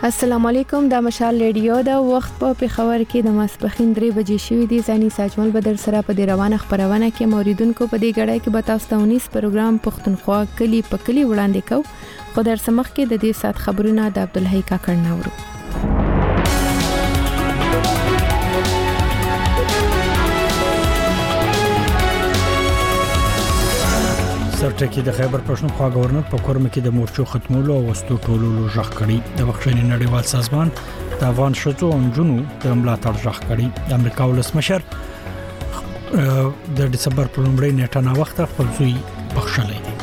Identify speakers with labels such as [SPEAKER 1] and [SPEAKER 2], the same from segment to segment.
[SPEAKER 1] السلام علیکم، د مشال ریډیو د وخت په پیښور کې د ماسپخین 3 بجې شوې دي. ځاني ساجمل بدر سره په دې روانه خبرونه کې موریدونکو په دې غړای کې به تاسو ته 19 پروګرام پښتونخوا کلی په کلی وړاندې کو. خو در سمخ کې د دې سات خبرونه د عبدالحی کاکړ نورو.
[SPEAKER 2] سرټکی د خیبر پښتونخوا گورنر په کورم کې د مورچو ختمولو او وسلو ټولولو ژغ کړي. د بخښنې نړیوال سازمان د افغان شوتو انجونو د ملاتړ ژغ کړي. د امریکا ولسمشر د دسمبر په لومړۍ نیټه نا وخت خپل زوی بخښلې دي.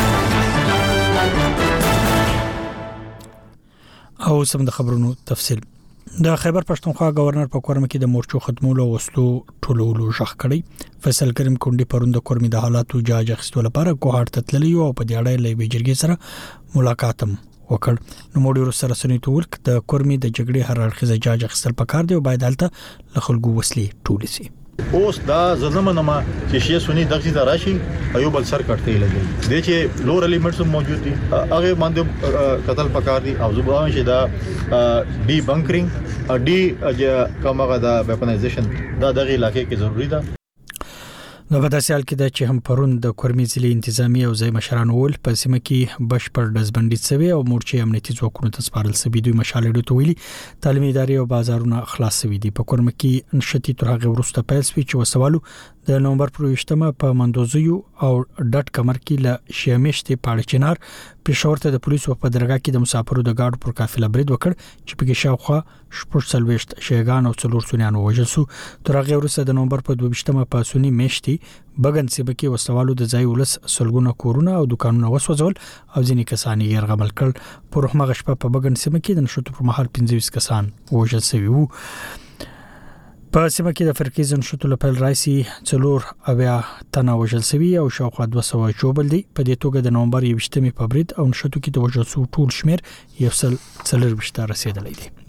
[SPEAKER 2] او سم د خبرونو تفصیل. د خیبر پښتونخوا گورنر په کورم کې د مورچو ختمولو او وسلو ټولولو ژغ کړي. فیصل کریم کونډي پروند کورمي د حالاتو جاج اخیستلو لپاره کوهاټ ته تللی او په دې اړه لوي جرګې سره ملاقات وکړ. نو موږ سره سنتو ورک د کورمي د جګړې هر اړخیزه جاج اخیستل پکار دی او باید حالت له خلکو وسلې ټولې سي.
[SPEAKER 3] اوس دا زلمنما چې شي سنی دغه ته راشي ایوب سر کټته لګي د چې لور الیمنټس موجود دي هغه باندې قتل پکار دي او زبان شي دا ډي بنکرینګ ډي کومه دا ویپنایزیشن دا دغه علاقې کې ضروری ده.
[SPEAKER 2] نو په داسې حال کې د چې هم پرون د کورمي ضلع انتظامی او ځای مشران ول په سیمه کې بشپړ دزبندي شوی او مورچې امنیتي ځواکونو ته سپارل شوی. دوی مشالې ډو ویلي تعلیمي ادارې او بازارونه خلاص شوی دي. په کورم کې نشتی تر هغه وروسته پیل شوی چې وسوالو د نومبر پر 28 په مندوزیو او ډټ کمر کې ل شیمشته پاړچنار پېښور ته د پولیسو په درګه کې د مسافرو د گاډو پر قافله برید وکړ چې په کې شاوخوا شپږ شیګان او څلور سنیانو وژل شو. تر هغه وروسته د نومبر په 22 په سونی میشتي بغن سیمه کې وسوالو د ځای ولس سلګونه کورونه او دکانونه وسوځول او ځینې کسان یې يرغمل کړ. په روحمه شپه په بغن سیمه کې د نشټو پر مهال 25 کسان وژل شوي وو. په سیمه کې د فرقې زنشتو لپاره رئیسي څلور اویا تنه وژل شوي او شاوخوا 200 جوبل دي. په دې توګه د نومبر 28 په برید او نشټو کې د وژل شو ټول شمیر 140 رسیدلی دی.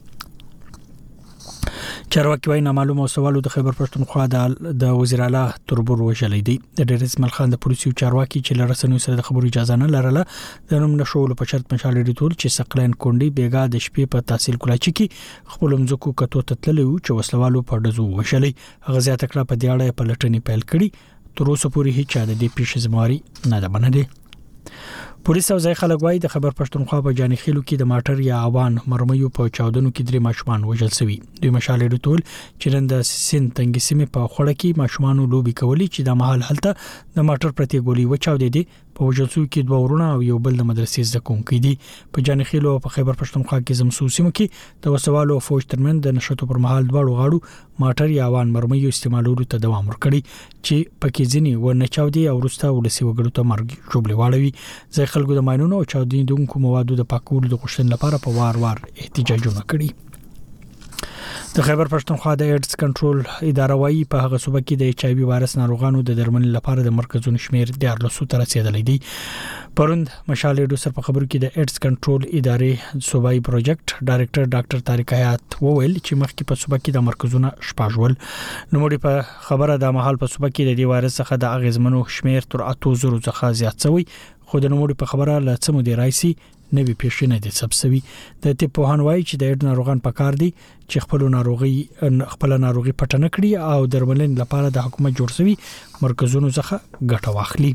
[SPEAKER 2] چارواکي وايي نامعلومه سوالو د خیبر پښتونخوا د وزیر اعلی تربور وژلې دي. د ډېر اسماعیل خان د پولیسو چارواکي چې لرسنوي سره د خبرو اجازه نه لرله د نوم نشول په شرط مشال ډیټول چې سقلین کونډي بیګا د شپې په تحصیل کلاچي کې خپل مزکو کتو تتللی او چې وسلوالو په دزو وشلې. غزيات کړه په دې اړه په لټنې پیل کړي. تر اوسه پورې هیڅ چا د دې پیښې زمواري نه ده منلې. پولیس او ځای خلک وايي د خیبر پښتونخوا په جاني خېلو کې د ماټر یا اوان مرمیو په چاودنو کې 3 ماشومان وژل شوي. دوی مشالې ډټول چې نن د سین تنګ سیمه په خوړه کې ماشومان لوبي کولې چې د محل حالت د ماټر پرتی ګولي وچاودې دي. په وژلسو کې 2 ورونه او یو بل د مدرسې زده کوونکي دي. په جاني خېلو او په خیبر پښتونخوا کې زموږ سیمه کې د وسوالو او فوج ترمن د نشټو پر مهال دواړو غاړو ماټر یا اوان مرمیو استعمالولو ته دوام ورکړي چې پکې ځینی ورنه چاودي او ورسته ولسی وګړو ته مرګ جوړلې واړوي. ځای خلکو د ماينونو او چاودیدونکو موادو د پاکولو د غوښتنې لپاره په وار احتجاجونه کړي. د خیبر پښتونخوا د ایډز کنټرول اداره وايي په هغه صوبه کې د HIV وایرس ناروغانو د درملنې لپاره د مرکزونو شمیر 1400 ته رسیدلی دی. پروند مشال ډو سر په خبرو کې د ایډز کنټرول ادارې صوبایي پروجیکټ ډایرکټر ډاکټر طارق حیات وویل چې مخکې په صوبه کې د مرکزونو شپږول نوموړي په خبره د محل په صوبه کې د دې وایرس څخه د اغیزمنو شمیر تر 8000 څخه زیات شوی. خو د نوموړي په خبره لا څه مو دی رئیسي نوی پیښې نه دي سبسوي. د طب پوهان وايي چې د اډ ناروغان پکار دي چې خپل ناروغي پټه نه کړي او درملنې لپاره د حکومت جوړ شوی مرکزونو څخه ګټه واخلي.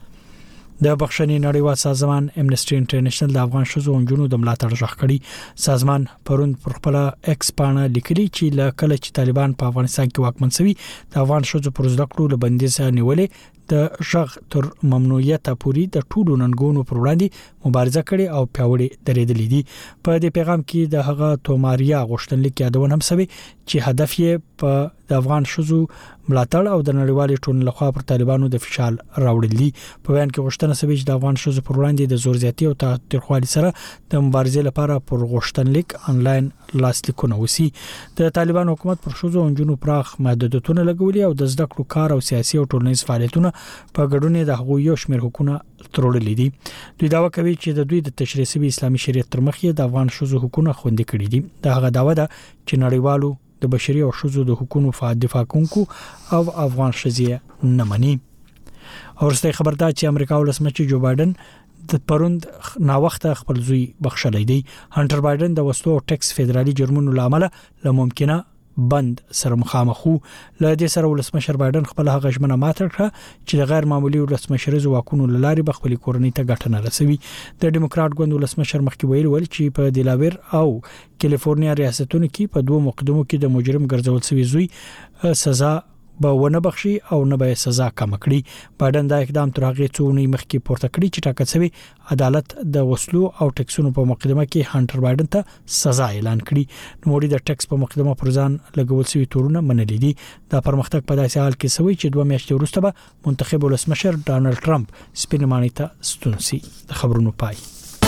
[SPEAKER 2] د بخښنې نړیوال سازمان امنیسټي انټرنیشنل د افغان شوزو انجونو د ملاتړ ژغ کړي. سازمان پرون پر خپل ایکس باندې لیکلي چې لکه چې طالبان په افغانستان کې واکمن شوي د افغان شوزو پر زده کړو له بندیز نیولې د ژغ تر ممنوعیت پورې د ټولو ننګونو پر وړاندې مبارزه کړې او پیاوړې درېدلې دي. په دې پیغام کې د هغه توماریا غوښتنلیک یادونه هم شوی چې هدف یې په د افغان شوزو ملاتړ او د نړیوال ټولنې لخوا پر طالبانو د فشار راوړل دي. په بیان کې غوښتنه شوی چې د افغان شوزو پر وړاندې د زور زیاتی او تاریخوالي سره د مبارزې لپاره پر غوښتنلیک انلاین لاسلیکونه وسی. د طالبان حکومت پر شوزو انجونو پراخ محدودیتونه لګولي او د زده کړو کار او سیاسي او ټولنیز فعالیتونه په ګډون د حقوقي او شمیر حقوقونه ترورلې دي. دوی داوا کوي چې د دوی د تشریع شوی اسلامي شریعت تر مخ د افغان شوزو حقوقونه خوندي کړي دي. دا هغه داوا ده چې نړیوالو د بشري او شوزو د حقوقو فعال دفاع کوونکو او افغان شذیه نه مني. اورسته خبردار چې امریکا ولسمشر جو بایدن د پروند نا وخت خپل زوی بخښلې دی. هانټر بایدن د وسلو او ټیکس فدرالي جرمونو لامل له ممکنه بند سره مخامخو. له دې سره ولسمشر بایدن خپل هغه ژمنه ماته کړه چې د غیر معمولی ولسمشر ځواکونو لاري بخپلي کورنۍ ته ګټه نه رسوي. د ډیموکرات ګوند ولسمشر مخکې ویل چې په دیلاویر او کالیفورنیا ریاستونو کې په دوه مقدمو کې د مجرم ګرځول شوی زوی سزا به ونه بخشي او نه به سزا کم کړي. بایدن دا اقدام تر هغه څو نه مخکې پورته کړی چې ټاکل شوی عدالت د وسلو او ټیکسونو په مقدمه کې هانټر بایدن ته سزا اعلان کړي. نو د ټیکس په مقدمه پر ځان لګول شوی تورونه منلې دي. دا پرمختګ په داسې حال کې شوی چې 2 میاشتې وروسته به منتخب ولسمشر ډانلډ ټرمپ سپینمانۍ ته ستون شي. د خبرونو پای.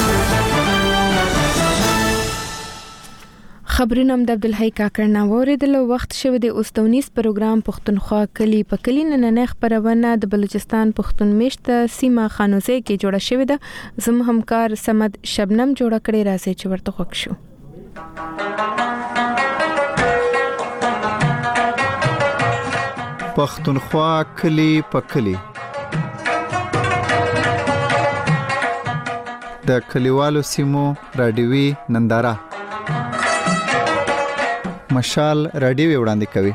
[SPEAKER 1] خبرونه د عبدالحی کاکړ ناوریدل. وخت شوه د اوستونیس پروګرام پښتونخوا کلی په کلی نن خبرونه د بلوچستان پښتون میشت سیمه خانوزه کې جوړه شوې ده. زم همکار سمد شبنم جوړه کړې راځي چې ورته خوښ شو.
[SPEAKER 4] پښتونخوا کلی په کلی د کلیوالو سیمو رادیوي ننداره مشال رادیو وړاندې کوي.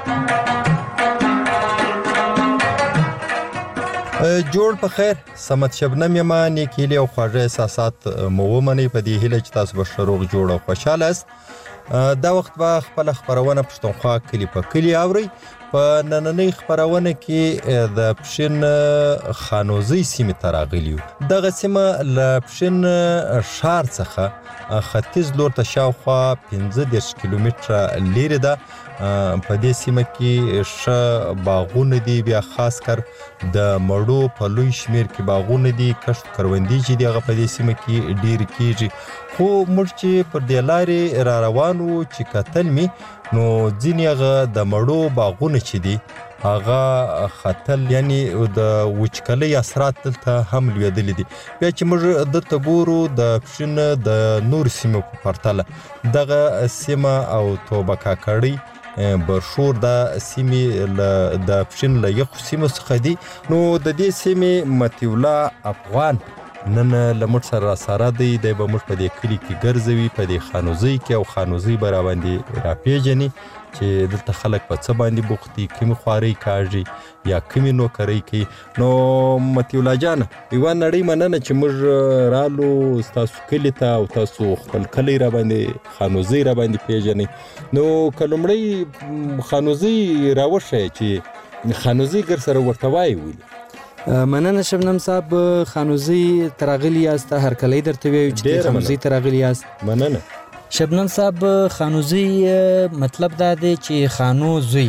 [SPEAKER 5] جوړ په خیر سمت شبنم یما نیکیلی او خواږه احساسات مو ومني په دې هیله چې تاسو به شروع جوړ او خوشاله است. دا وخت به خپل خبرونه پښتونخوا کلی په کلی اوري. په نننۍ خبرونه کې د پښین خانوزي سیمه تراغلیو. دغه سیمه ل پښین شهر څخه ختیځ لور ته شاوخوا 15 کیلومتره لري ده. په دې سیمه کې ش باغونه دي، بیا خاص کر د مړو په لوی شمیر کې باغونه دي. کښت کروندې چې دغه په دې سیمه کې ډیر کیږي. خو موږ چې پر دې لارې را روانو چې کتل می نو ځینې د مړو باغونه چې دي هغه خطل یعنی د وچکلي اثرات دلته هم لیدل دي. بیا چې موږ د تګورو د پښین د نور سیمو په پرتله دغه سیمه او توبه کاکړی برشور د سیمې د پښین له یو سیمو څخه دي. نو د دې سیمې متیولا افغان نن لمر سره دی د به موږ په دې کلی کې ګرځوي په دې خانوزي کې او خانوزي برا باندې را پیژني چې دلته خلک په څه باندې بوختي کوم خواري کاږي یا کوم نوکري کوي. نو متیولا جان یو نړۍ مننه چې موږ رالو تاسو کلی ته او تاسو خپل کلی را باندې خانوزي را باندې پیژني. نو کلمړی خانوزي راوشه چې خانوزي ګر سره ورته وایي.
[SPEAKER 6] مننه شبنم صاحب. خانوزي تراغلی است هر کلی درته وی چې خانوزي تراغلی است.
[SPEAKER 5] مننه
[SPEAKER 6] شبنم صاحب. خانوزي مطلب دا دی چې خانوزي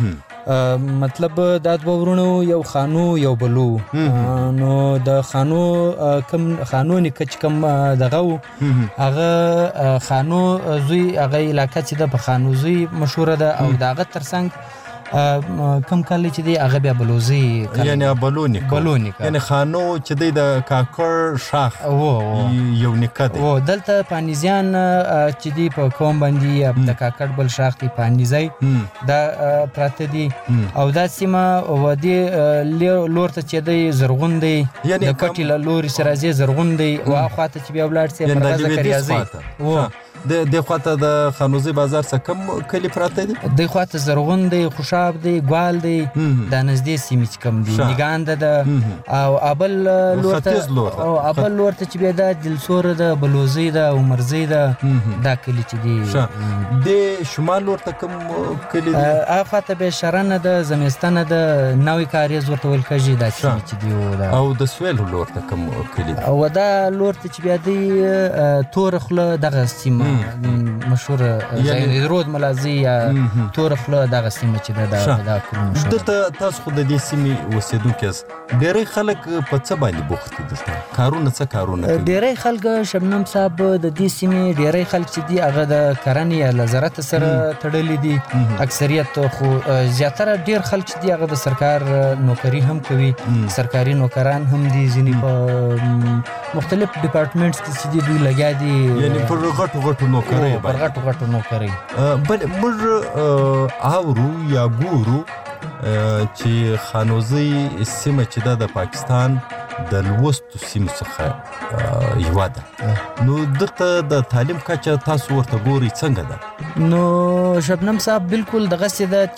[SPEAKER 6] مطلب دا د ورونو یو خانو یو بلو. نو د خانو کم خانو نکچ کم دغه هغه خانو زوی هغه علاقه چې د خانوزي مشهور ده او دغه ترڅنګ کم کلی چې دی هغه بیا بلوزي
[SPEAKER 5] یعنی بلونی یعنی خانو چې د کاکړ شاخ یو نکد
[SPEAKER 6] او دلته پانیزیان چې دی په کوم باندې د کاکړ بل شاخ دی پانیزي دا پراته دی او دا سیمه و دی لور ته چې دی زرغون دی د کټی لوري سره زی زرغون دی او اخواته چې بیا ولړ سي پرغه کریازي او
[SPEAKER 5] د خواته د خانوزي بازار څخه کم کلی پراته دي.
[SPEAKER 6] د خواته زرغون دی، خوشاب دی، ګوال دی، د نږدې سیمې کم دي، نگاند ده او ابل لورته او ابل لورته چې بیا د دلسور ده، بلوزي ده او مرزي ده. دا کلی چې دی
[SPEAKER 5] د شمال لورته کم کلی دی.
[SPEAKER 6] افاته به شرنه ده، زمستانه ده، نوې کاریز ورته ول کجی دا چې دی
[SPEAKER 5] او د سویل لورته کم کلی دی.
[SPEAKER 6] او دا لورته چې بیا دی تورخله دغه سیمه مشهور یعنی رود ملازی یا تورخله دغه سیمه چې دا کوم مشهور.
[SPEAKER 5] دلته تاسو خو د دې سیمې اوسېدونکو ډېری خلک په څه باندې بوخت دي؟ کارونه څه کارونه کوي؟
[SPEAKER 6] ډېری خلک شبنم صاحب د دې سیمې ډېری خلک چې دي هغه د کرنې یا زراعت سره تړلي دي. اکثریت خو زیاتره ډېر خلک چې دي هغه د سرکار نوکری هم کوي، سرکاري نوکران هم دي، ځینې په مختلف ډپارټمنټس کې چې دي دوی لګیا دي
[SPEAKER 5] یعنی پر غټو نوکری
[SPEAKER 6] پر غټو نوکری.
[SPEAKER 5] بل موږ اورو یا ګورو چې خانوزي سیمه چې د پاکستان د لوستو سیمو څخه یوه ده، نو دلته د تعلیم کچه تاسو ورته ګورئ څنګه ده؟
[SPEAKER 6] نو شبنم صاحب بالکل دغسې ده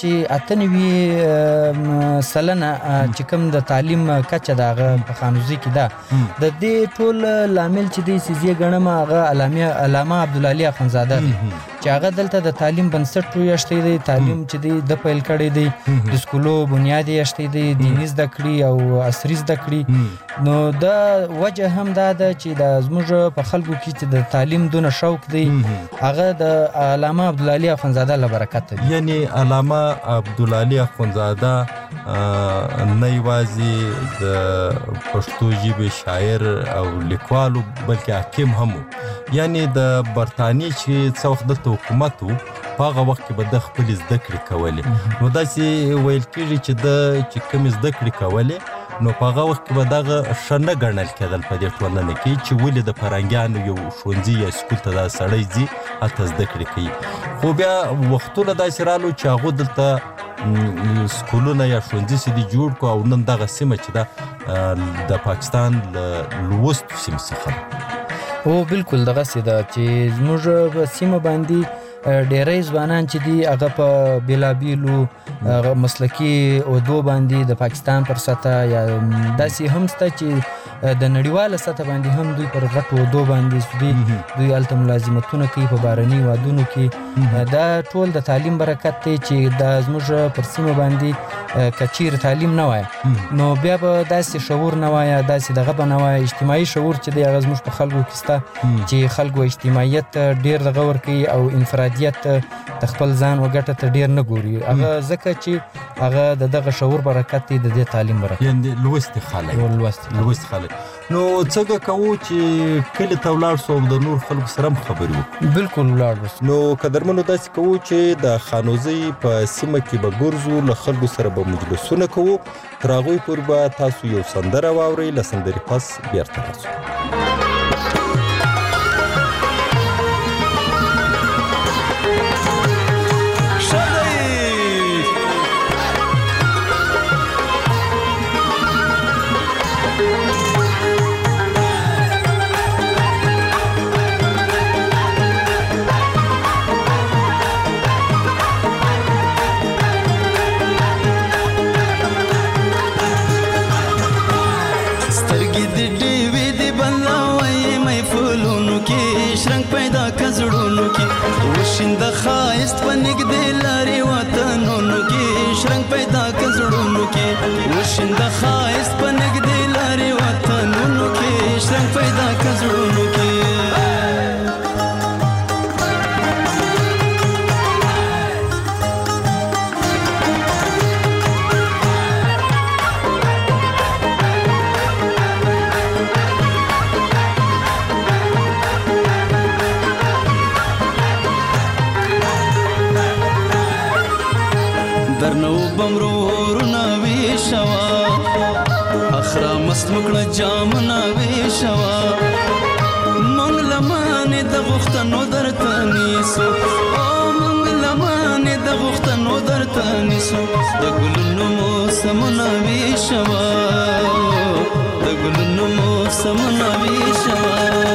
[SPEAKER 6] چې 98 سلنه چې کوم د تعلیم کچه ده هغه په خانوزي کې ده. د دې ټول لامل چې دی سیزی ګڼم هغه علامه عبدالعلي اخندزاده دی چې هغه دلته د تعلیم بنسټ ایښتی دی، تعلیم چې دی د پیل کړی دی، د سکولو بنیاد یې ایښتی دی، دیني زده کړې او عصري زده کړې. نو دا وجه هم دا ده چې د زموږ په خلکو کې چې د تعلیم دونه شوق دی هغه د علامه عبدالعلي اخندزاده له برکته دی.
[SPEAKER 5] یعنی علامه عبدالعلي اخندزاده نه یوازې د پښتو ژبې شاعر او لیکوال بلکې حاکم هم و. یعنی د برطانیې چې څه وخت دلته حکومت و په هغه وخت کې به د خپلې زده کړې کولې، نو داسې ویل کېږي چې د چې کومې زده کړې کولې نو په هغه وخت کې به دغه ښه نه ګڼل کېدل په دې ټولنه کې چې ولې د فرهنګیانو یو ښوونځي یا سکول ته دا سړی ځي هلته زده کړې کوي. خو بیا وختونه داسې رالو چې هغو دلته سکولونه یا ښوونځي چې دي جوړ کړو او نن دغه سیمه چې ده د پاکستان له لوستو سیمو څخه.
[SPEAKER 6] او بالکل دغسې ده چې زموږ په سیمه باندې ډیری ځوانان چې دي هغه په بېلابېلو مسلکي عهدو باندې د پاکستان پر سطحه یا داسې هم شته چې د نړیواله سطحه باندې هم دوی پر غټو عهدو باندې دوی هلته ملازمتونه کوي په بهرني هېوادونو کې. دا ټول د تعلیم برکت دی چې دا زموږ پر سیمه باندې که چیرې تعلیم نه وای نو بیا به داسې شعور نه وای، داسې دغه به نه وای. اجتماعي شعور چې دی هغه زموږ په خلکو کې شته چې خلکو اجتماعیت ډېر دغه ورکوي او انفرادیت د خپل ځان وګټه ته ډېر نه ګوري، هغه ځکه چې هغه د دغه شعور برکت دی، د دې تعلیم برکت.
[SPEAKER 5] یعنې لوستي خلک. نو څنګه کوو چې کلي ته ولاړ سو او د نور خلکو سره هم خبرې وکړو؟
[SPEAKER 6] بالکل ولاړ وسو.
[SPEAKER 5] نو قدرمنو داسې کوو چې د خانوزي په سیمه کې به ګرځو، له خلکو سره به مجلسونه کوو، تر هغوی پورې به تاسو یو سندره واورئ، له سندرې پس بیرته راسو.
[SPEAKER 7] وشنده خایست په نږدې لارې وطنونو کې شرنګ پیدا کړه زړونو کې، وشنده خایست په نږدې لارې وطنونو کې شرنګ پیدا کړه زړونو کې. درنو بمرورنا ویشوا اخرا مست مکړه جامنا ویشوا مونږ لمانه د غختنو درته نیسو، او مونږ لمانه د غختنو درته نیسو، د ګلونو موسمونه ویشوا، د ګلونو موسمونه ویشوا.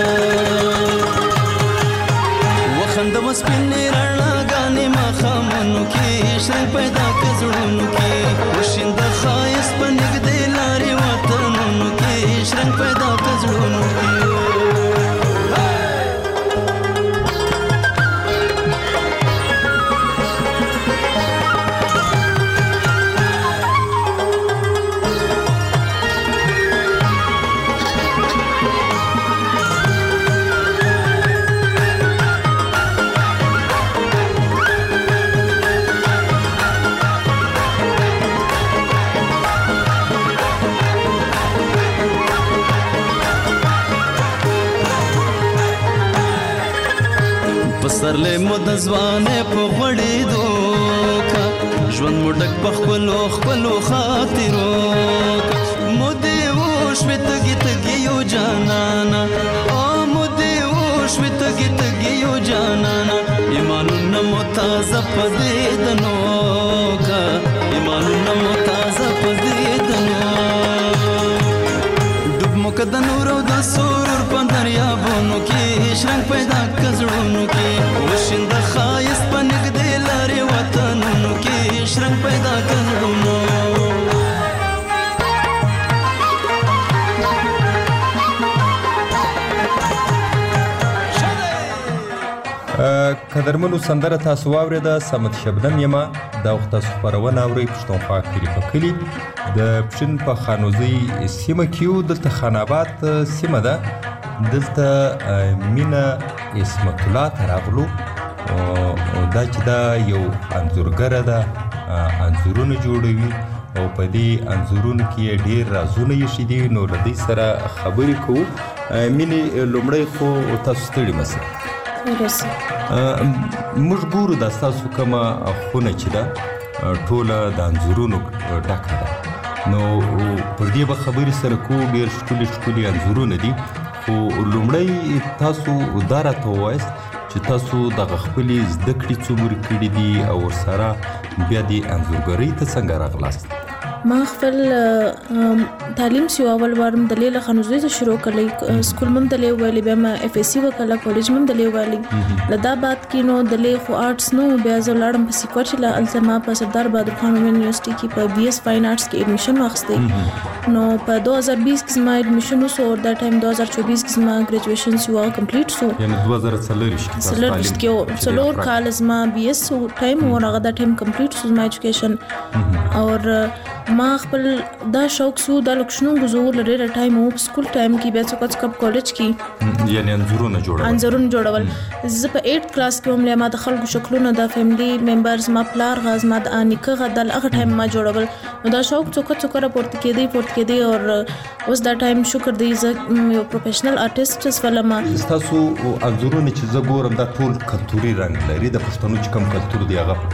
[SPEAKER 7] وخند مسپنې رڼاګانې ماښامونو کې شرنګ پیدا کړه زړونو کې، وشنده ښایست په نږدې لارې وطنونو کې شرنګ پیدا کړه زړونو کې. پسرلی مو د ځوانۍ په غوړېدو کا، ژوند مو ډک په خپلو خپلو خاطرو کا، مودې وشوې تږي تږي یو جانانا، او مودې وشوې تږي تږي یو جانانا، ایمانونه مو تازه په دیدنو کا، ایمانونه شرنګ پیدا کړو
[SPEAKER 5] قدرمنو سندره تاسو واورېده صمد شبنم یما دا وخت تاسو خپرونه اورئ پښتونخوا کلي په کلي د پښین په خانوزۍ سیمه کې یو دلته خان آباد سیمه ده دلته مینا اسمت الله ته راغلو دا چې دا یو انځورګره ده انځورونه جوړوي او په دې انځورونو کې ډېر رازونه ایښي دي نو له دوی سره خبرې کوو مینې لومړی خو تاسو ستړي مه موږ ګورو دا ستاسو کومه خونه چې ده ټوله د انځورونو ډکه ده نو پر دې به خبرې سره کوو ډېر ښکلي ښکلي انځورونه دي خو لومړی تاسو دا راته ووایاست چې تاسو دغه خپلې زده کړې څومره کړي دي او ورسره بیا دې انځورګرۍ ته څنګه راغلاست
[SPEAKER 8] ما خپل تعلیم سی اول وارم د لیله خانوزۍ ته شروع کړی سکول مم د لیو ویلې بیا ما اف اس سی وکړه کالج مم د لیو ویلې لدا بعد کې نو د لیو خو آرټس نو بیا زه لاړم په سیکوچ لا التما په سردار بهادر خان یونیورسيټي کې په بي اس فاین آرټس کې ایڈمیشن واخیسته نو په 2020 کې ما ایڈمیشن وسو اور دا ټایم 2024 کې ما ګریجویشن سی وا کمپلیټ سو
[SPEAKER 5] یعنی 2040
[SPEAKER 8] کې څلور کال ما بي اس ټایم ورغه دا ټایم کمپلیټ سو ما ایجوکیشن اور ما خپل دا شوق سو دا لکشنو گزور لري ټایم او سکول ټایم کې بیا څوک کب کالج کې
[SPEAKER 5] یعنی انځورونه
[SPEAKER 8] جوړول زه په 8 کلاس کې هم ما د خلکو شکلونه د فیملی ممبرز ما پلار غاز ما د انیکه غدل هغه ټایم ما جوړول نو دا شوق څوک راپورت کېدی او اوس دا ټایم شکر دی زه یو پروفیشنل آرټیست ولما
[SPEAKER 5] تاسو انځورونه چې زه ګورم دا ټول کلتوري رنګ لري د پښتنو چې کوم کلتور دی هغه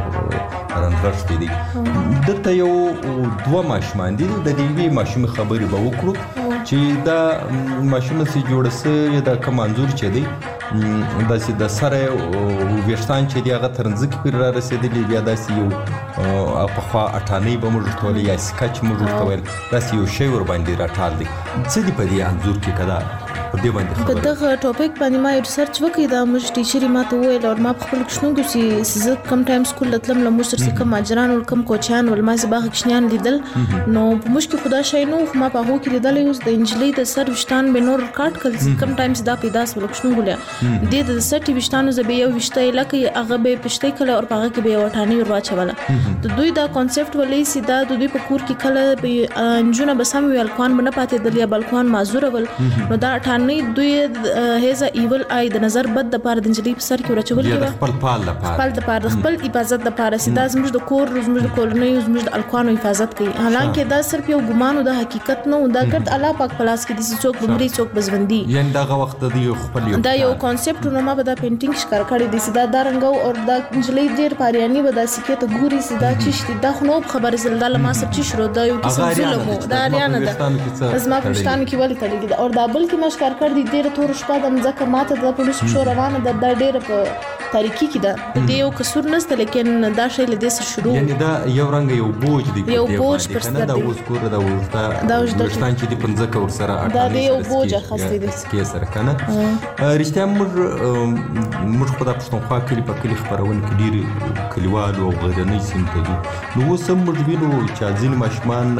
[SPEAKER 5] پکې رنګرشتي دي دلته یو دوه ماشومان دي د دې ماشوم خبرې به وکړو چې دا ماشوم سي جوړ سه دا کوم انځور چې دی داسې د سره ویښتان چې دی هغه ترنځ کې را رسېدلی بیا داسې یو پخوا اټانۍ به موږ ورته ویل یا سکچ موږ ورته ویل داسې یو شی ورباندې راټال دی څه دي په دې انځور کې که دا په دې باندې خبره
[SPEAKER 8] دغه ټاپک باندې ما ریسرچ وکړی دا موږ ټیچر ما ته وویل او ما خپل کوښښ چې زه کم ټایم سکول لتلم له موږ سره کوم اجران او کوم کوچان ول ما زبا خښنیان لیدل نو په موږ کې خدا شي نو ما په هغه کې لیدل اوس د انجلۍ د سر وشتان به نور کاټ کړ کم ټایم دا پیدا سول کوښښ غولیا د سر وشتانو زبې یو وشته لکه هغه به پښتې کله او هغه کې به وټانی ور واچوله د دوی دا کانسپټ ولې سیدا د دوی په کور کې کله به انجونه بسم ویل کوان نه پاتې دلیا بلکوان معذور ول نو دا ټانې دوی هیز ایول آی د نظر بد د پاره د انجلۍ په سر کې ورچول کېږي
[SPEAKER 5] خپل پال د
[SPEAKER 8] پاره خپل حفاظت د پاره سیدا زموږ د کور زموږ د کورنۍ زموږ د الکوانو حفاظت کوي حالانکه دا صرف یو ګمان او د حقیقت نه دا ګرد الله پاک پلاس کې د څوک بمري څوک بزوندي
[SPEAKER 5] یعنی دا وخت د خپل
[SPEAKER 8] دا یو کانسپټ نو ما به دا پینټینګ ښکار کړی دي سیدا دا رنګو او دا انجلۍ ډیر پاریانی به دا سکه ته ګوري سیدا چشتي دا خو نو خبر زلدل ما سب چی شروع دا یو قسم ظلم دا اریانه ده از ما پښتانه کې ولې تلګي او دا بل کې مشکار کړ دي ډیر تور شپه د مزکه ماته د پولیس شو روانه د ډیر په تاریکی کې ده د یو کسور نسته لیکن دا شی له دې سره شروع
[SPEAKER 5] یعنی دا یو رنګ یو بوج دی
[SPEAKER 8] یو بوج پر سر
[SPEAKER 5] دا اوس کور دا ورستان چې دی پنځکه ور سره
[SPEAKER 8] دا یو بوج خاصه دي
[SPEAKER 5] کې سره کنه رښتیا موږ په پښتونخوا کې په کلی خبرونه کې ډیر کلیوال او غرنۍ سیمه دي نو اوس موږ وینو چې ځین ماشمان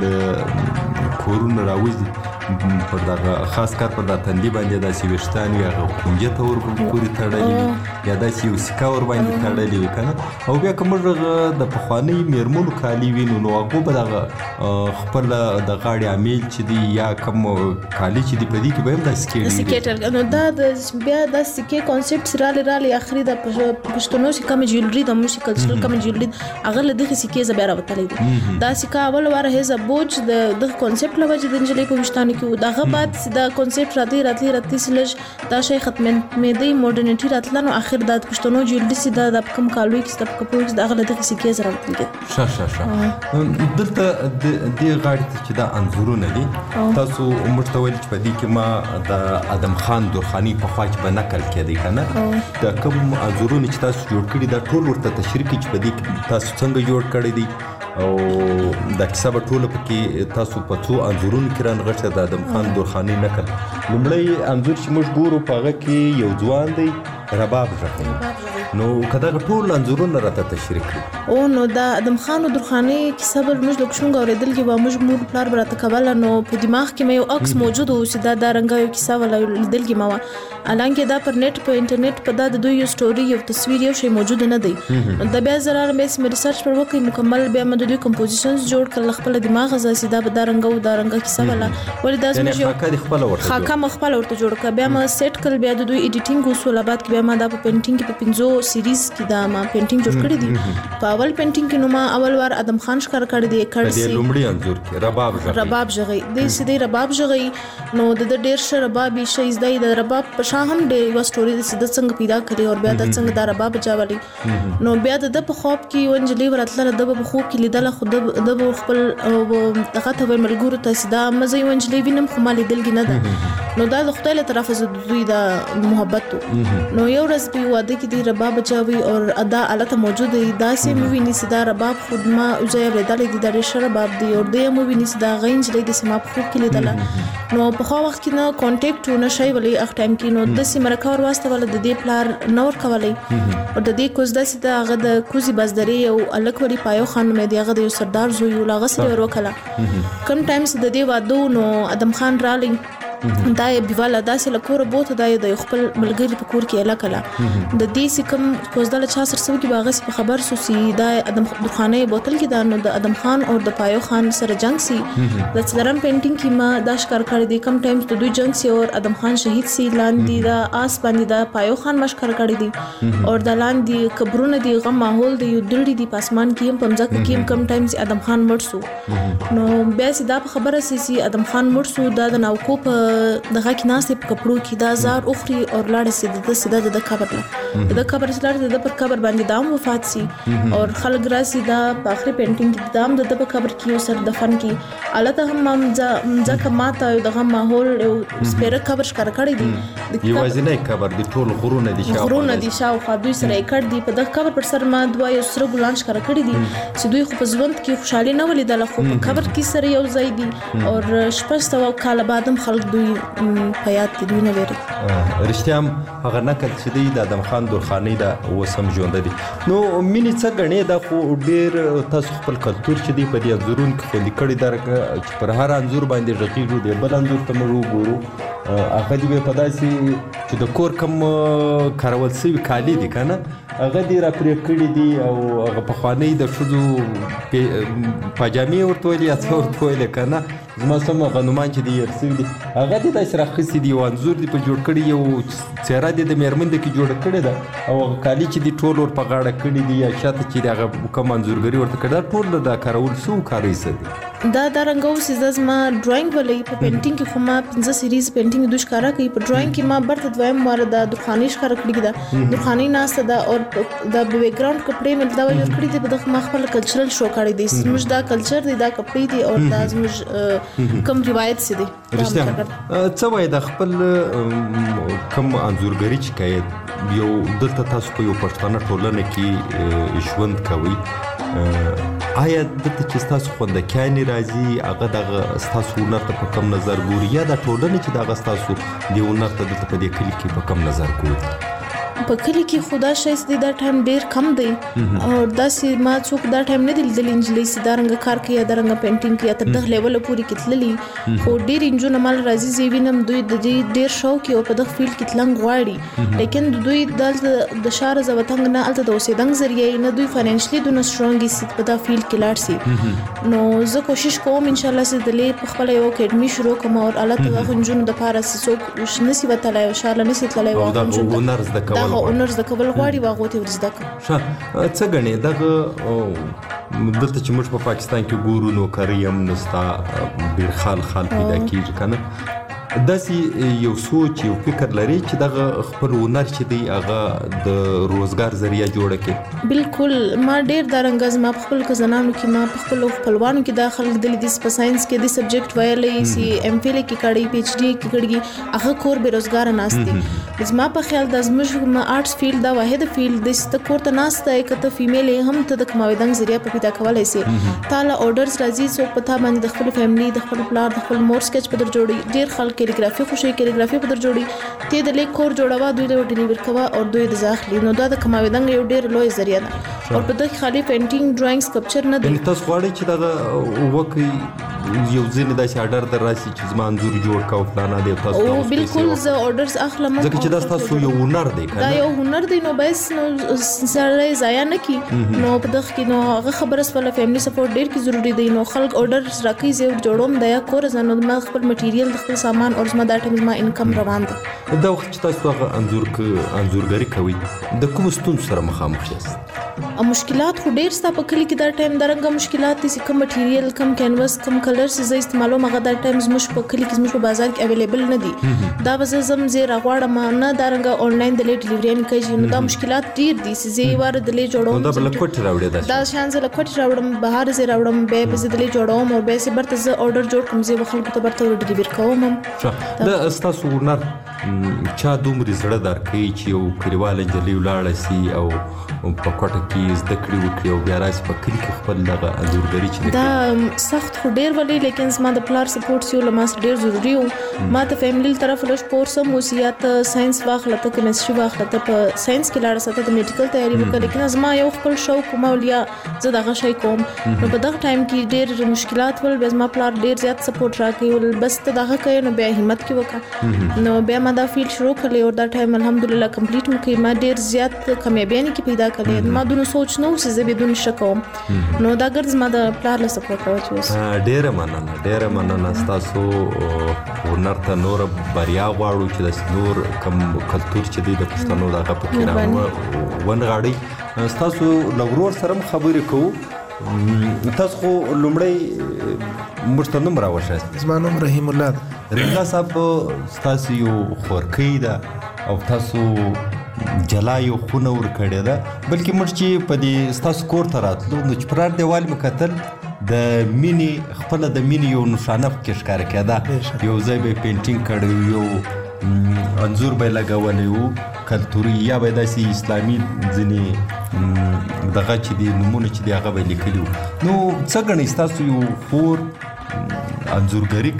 [SPEAKER 5] د کورونه راوځي پر دا خاص کار پر دا تندې باندې د سیوشتان یا غونجه تور پوری تړلې یا د یو سکا ور باندې تړلې کنه او بیا کوم د پخوانی میرمنو کالی وینو نو هغه به د خپل د غاړي عامل چې دی یا کوم کالی چې دی په دې کې به هم د
[SPEAKER 8] سکیټر نو دا د بیا د سکه کانسپټ رالي اخري د پښتنو چې کوم جوړري د موشي کلچر کوم جوړري هغه له دغه سکه زبر راوتلې دي دا سکه اول واره هیز بوج د کانسپټ لوجه د انجلۍ په وشتان کې دغه بعد دا کانسپټ راتلی سلج دا شی ختم مې دی ماډرنټی راتلنو اخر د پښتنو جوړري سیدا د کم کالوي کې د کپوز د اغله دغه سکه زره راوتلې
[SPEAKER 5] دلته د غاړي چې دا انځورونه دي تاسو متویل چې په دې کې ما د ادم خان درخاني په خوا کې به نقل کېدی کنه دا کوم انځورونه چې تاسو جوړ کړی دا ټول ورته تشریح کې چې په دې کې تاسو څنګه جوړ کړی دي او دا کیسه به ټوله پکې تاسو په څو انځورونو کې رانغښته د ادم خان درخاني نقل لومړی انځور چې موږ ګورو په هغه کې یو ځوان دی رباب ژغې نو کدا ټول انځورونه راته تشریح کړي
[SPEAKER 8] او نو دا ادم خان او درخاني کیسه بل موږ لوکشون غوړېدل کې به موږ مور پلار براته کوله نو په دماغ کې مې یو عکس موجود و چې دا رنګ یو کیسه ولا لیدل کې ما الانکه دا پر نت په انټرنیټ په دا د دوی یو سټوري یو تصویر یو شی موجود نه دی دا بیا زرار مې ریسرچ پر وکړ مکمل بیا مې د دوی کمپوزیشنز جوړ کړل خپل دماغ زاسي دا به دا رنګ کیسه ولا ولې دا زموږ یو خاکه مخبل ورته جوړ کړ بیا ما سیټ کړل بیا د دوی ایډیټینګ اصول بعد کې بیا ما دا په پینټینګ کې په 5 سیریز کې دا ما پینټینګ جوړ کړی دی په اول پینټینګ کې نو ما اول وار ادم خان ښکار کړی دی کړسي
[SPEAKER 5] د لومړي انځور کې
[SPEAKER 8] رباب ژغې د سیدی رباب ژغې نو د ډیر ش ربابي شي د رباب په شاه هم د یو سټوري د سید څنګه پیدا کړی او بیا د څنګه د رباب جاولي نو بیا د په خوب کې ونجلی ورتله د په خوب کې لیدل خو د خپل دغه ته ملګرو ته سیدا مزه ونجلی وینم خو مالي دلګ نه ده نو دا د خدای له طرفه زه دوی دا محبت نو یو ورځ په واده کې د رباب جاوي او ادا آلت موجود دی دا سه مووی نسی دا رباب خود ما زه ورېدل دي د رباب دی او د مووی نسی دا غینج لري د سما په خوب کې لیدل نو په خو وخت کې نو کانټیکټ ونه شي ولې اخ ټایم کې نو د سیمه کار واسطه ول د دې پلار نور کولای او د دې کوز د سیده هغه د کوزي بازدري او الک وړي پایو خان مې دی هغه د سردار زوی ولا غسر وروکله کم ټایمز د دې وادو نو ادم خان رالی دا بیواله داسې لکور بوته د خپل ملګری په کور کې اله کړه د دې سکم کوزدل چا سر سو کې باغ په خبر سو سی دا ادم درخانه بوتل کې دا نو د ادم خان او د پایو خان سره جنگ سی د څلرم پینټینګ کې ما دا ښکار کړی دی کم ټایمز د دوی جنگ سی او ادم خان شهید سی لاندې دا آس باندې دا پایو خان مشکر کړی دی او د لاندې قبرونه دی غم ماحول دی یو دړي دی پاسمان کې هم پمځه کې کم ټایمز ادم خان مړ سو نو بیا سي دا خبره سی ادم خان مړ سو دا د ناوکو په دغه کې ناسې په کپړو کې دا زار اخري او لاړ سي د د قبر له د قبر سره د پر قبر باندې دام وفات سي او خلک راسي دا په اخري پینټینګ کې دام د په قبر کې سر دفن کې الته هم ځکه ماته دغه ماحول او سپیره قبر ښکار کړی دی
[SPEAKER 5] یوازینی قبر د ټول غرونه دي
[SPEAKER 8] شاوخوا دوی سره کړ دی په دغه قبر پر سر ما دوه یو سره ګلان ښکار کړی دي چې دوی خو په ژوند کې خوشحالي نه ولیدل خو په قبر کې سره یو ځای دي او شپږ سوه کاله بعد هم خلک دوی په یاد کې دوی نه لري
[SPEAKER 5] رښتیا هم هغه نقل چې دی د ادم خان درخاني دا وسم ژوند دي نو مینې څه غنې دا خو ډېر تاسو خپل کلتور چې دی په دې انځورونو کې خوندي کړی دا چې پر هر انځور باندې رقیږو دی بل انځور ته موږ ګورو هغه دی په داسې چې د کور کم کارول شوي کالي دي کنه هغه دی را پرې کړی دي او هغه په خواني د شذو پاجامي ورته ویل یا څه ورته ویل کنه زما سم غنومان چې دی ورسوي دي هغه دی د سرخصي دی انځور دی په جوړ کړی یو چهره دی د میرمن د کې جوړ کړی دا او کالي چې دی ټول ور په غاړه کړی دی یا شاته چې هغه کوم انځورګری ورته کړی ټول د کارول سو کاری سدي
[SPEAKER 8] دا رنګو سیزز ما ډراینګ ولې په پینټینګ کې خو ما 15 سیریز پینټینګ دوه ښکارا کوي په ډراینګ کې ما برته دویم مار د درخاني ښکارا کړی دا درخاني ناسته دا او د بیک گراوند کپړې مل دا یو کړی دی په دغه مخبل کلچرل شو کړی دی زموږ دا کلچر دی دا کپړې دی او دا زموږ کوم روایت سي دی
[SPEAKER 5] څه وای د خپل کوم انځورګری چې کوي یو دلته تاسو په یو پښتانه ټولنه کې ژوند کوي آیا دته چې تاسو خوندکانی راځي هغه دغه تاسو هنر ته په کوم نظر ګوري یا د ټولنې چې دغه تاسو دی هنر ته دلته په دې کلی کې په کوم نظر ګوري
[SPEAKER 8] په کلی کې خدا شایسته دا ټایم ډیر کم دی او داسې ما څوک دا ټایم نه دی لیدل انجلۍ سي دا رنګ کار کوي دا رنګ پینټینګ کوي تر دغه لیول پورې کتللی خو ډیر انجونه مال راځي زیوینم دوی د ډیر شوق او په دغه فیلډ کې تلنګ غواړي لیکن دوی د شهر زوتنګ نه الته د اوسېدنګ ذریعہ نه دوی فاینانشلی دونه سترونګ سي په دا فیلډ کې لاړ سي نو زه کوشش کوم ان شاء الله چې د لې په خپل یو اکیډمي شروع کوم او الته د انجونو د پاره څوک نسی وتلای او شاله نسی تلای او
[SPEAKER 5] هنر زده کول
[SPEAKER 8] اونرز د کول غواړي واغو ته ورزده کو
[SPEAKER 5] څه غني دغه دلته چې موږ په پاکستان کې ګورو نو کریم نستا بیر خال پیدا کیږي کنه داسې یو سوچ یو فکر لري چې دغه خپل هنر چې دی هغه د روزګار ذریعہ جوړ کړي
[SPEAKER 8] بالکل ما ډیر د رنګز ما خپل کزنانو کې ما خپل خپلوانو کې داخل د دې په ساينس کې د سبجیکټ وایلې سي ام فیل کې کړي پی ایچ ډی کې کړي هغه کور بیروزګار ناشتي زما په خیال د زموږ ما آرټس فیلډ دا واحد فیلډ د ست کور ته ناشته کته فیمیل هم ته د کماویدنګ ذریعہ په پیدا کولای سي تعالی اورډرز راځي څوک پتا باندې د خپل فیملی د خپل پلار د خپل مور سکیچ په در جوړي ډیر خلک کیلیګرافي خوشي کیلیګرافي په در جوړي ته د لیک کور جوړوا دوی له ډیلیور کوا او دوی د ځاخلي نو دا د کماویدنګ یو ډیر لوی ذریعہ ده او په دغه خالي پینټینګ ډراینګ سکلپچر نه دی
[SPEAKER 5] تاسو غواړئ چې دا وکي یو ځینې داسې آرډر در راسي چې زما انځور جوړ کا او فلانا دی تاسو
[SPEAKER 8] او بالکل زه آرډرز اخلم
[SPEAKER 5] ځکه چې دا تاسو یو هنر دی
[SPEAKER 8] دا یو هنر دی نو بس نو سره ضایع نه کی نو په دغه کې نو هغه خبره سره فیملی سپورټ ډیر کی ضروری دی نو خلک آرډرز راکې زه جوړوم دا کور زنه ما خپل مټیریل د خپل سامان او زما دا ټیم ما انکم روان ده
[SPEAKER 5] دا وخت چې تاسو هغه انځورګری کوي د کوم ستونزو سره مخامخ یاست
[SPEAKER 8] او مشکلات خو ډیر ستا په کلی کې دا ټایم درنګ مشکلات دي چې کوم مټیریل کم کینواس کم کلرز زه استعمالوم هغه دا ټایم زموږ په کلی کې زموږ په بازار کې اویلیبل نه دي دا به زم زه راغواړم نه درنګ آنلاین د لیټ ډیلیوري نه کوي نو دا مشکلات ډیر دي چې زه واره د لیټ جوړوم
[SPEAKER 5] دا بل کوټ راوړی
[SPEAKER 8] دا شان زه لکوټ راوړم بهر زه راوړم به په زه د لیټ جوړوم او به سي برته زه آرډر جوړ کوم زه خلکو ته برته ډیلیور کوم
[SPEAKER 5] دا تاسو ورنر چا دومره زړه درکې چې یو کلیوال جلی ولاړ سي او په کوټه کې زده کړې وکړي او بیا راشي په کلی کې خپل دغه انځورګري چې
[SPEAKER 8] دا سخت خو ډیر ولې لیکن زما د پلار سپورټ یو لماس ډیر ضروری و ما ته فیملی طرف له سپورټ سم وسیات ساينس واخله ته کیمستري واخله ته په ساينس کې لاړ ساته د میډیکل تیاری وکړه لیکن زما یو خپل شوق مولیا زه دغه شی کوم نو په دغه ټایم کې ډیر مشکلات ول بس ما پلار ډیر زیات سپورټ راکې ول بس ته دغه کوي نو بیا همت کې وکړه نو بیا ما دا فیلډ شروع کړی او دا ټایم الحمدلله کمپلیټ مکې ما ډیر زیات کامیابی نه کې پیدا کړې ما دونه سوچ نو چې زه بدون شک کوم نو دا ګرځ ما د پلار له سپورټ راوچوس
[SPEAKER 5] ډیره مننه تاسو ورنر ته نور بریا غواړو چې د نور کم کلچر چې دی د پښتنو دغه پکې راو ونغاړي تاسو لورور سره خبرې کوو تاسو خو لومړی مشتنم راوښه
[SPEAKER 9] زما نوم رحیم الله
[SPEAKER 5] رضا صاحب تاسو یو خورکی ده او تاسو جلا یو خونه ور کړی ده بلکې موږ چې په دې تاسو کور ته راتلو نو چې پرار دیوال مکتل د مینی خپل د مینی یو نشانه کې ښکار کېده یو ځای به پینټینګ کړی یو انځور به لګولې وو کلتوري یا به داسې اسلامي ځینې دغه چې دی نمونه چې دی هغه به لیکلي وو نو څه ګڼئ ستاسو یو خور انځورګري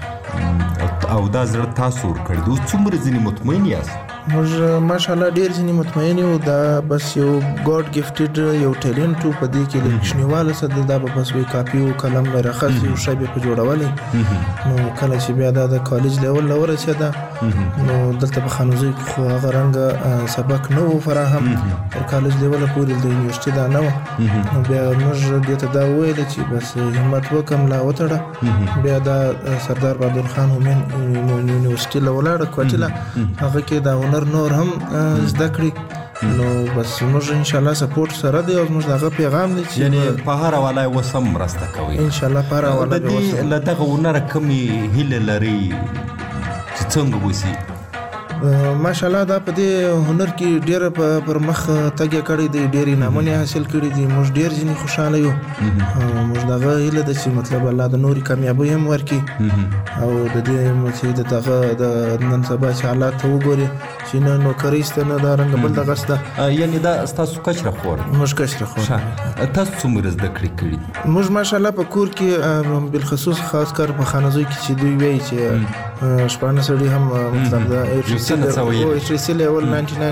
[SPEAKER 5] کوي او دا زړه تاسو ورکړی دی اوس څومره ځینې مطمئن یاست
[SPEAKER 9] موږ ماشاءالله ډیر ځینې مطمئن یو دا بس یو ګاډ ګفټډ یو ټیلنټ په دې کې د کښنیواله سره دا به بس وی کاپي او قلم لرخص یو شی به په جوړولې نو کله چې بیا د کالج لیول لور رسیدا نو دلته په خانوزي خو هغه رنګ سبق نو فراهم تر کالج لیول پورې د یونیورسيټي دا نو نو بیا موږ دې ته دا ویل چې بس همت وکم لا وتړه بیا دا سردار بهادر خان همین یونیورسيټي لولاړه کوټله هغه کې دا نور هم زده کړی نو بس موږ ان شاء الله سپورټ سره دی او موږ دغه پیغام دی چې
[SPEAKER 5] یعنی په هر حواله وسم مرسته کوي
[SPEAKER 9] ان شاء الله په هر حواله
[SPEAKER 5] به وسم لته ونر کمی هله لري چې څنګه وسی
[SPEAKER 9] ماشاءالله دا په دې هنر کې ډېر پر مخ تګ کړی دی ډېری نامونه حاصل کړی دي موږ ډېر ځینې خوشاله یو موږ دغه هیله ده چې مطلب الله د نوري کامیابی هم ورکړي او د دې چې دغه د نن سبا چې حالات وګوري چې نه نوکری ستنه دا رنګ بل دغه ستا
[SPEAKER 5] یعنی دا تاسو کچره خور
[SPEAKER 9] موږ کچره خور
[SPEAKER 5] تاسو څومره زده کړی
[SPEAKER 9] موږ ماشاءالله په کور کې بالخصوص خاص کر په خانزوي کې چې دوی وایي چې شپانه سړي هم مطلب دا HTC level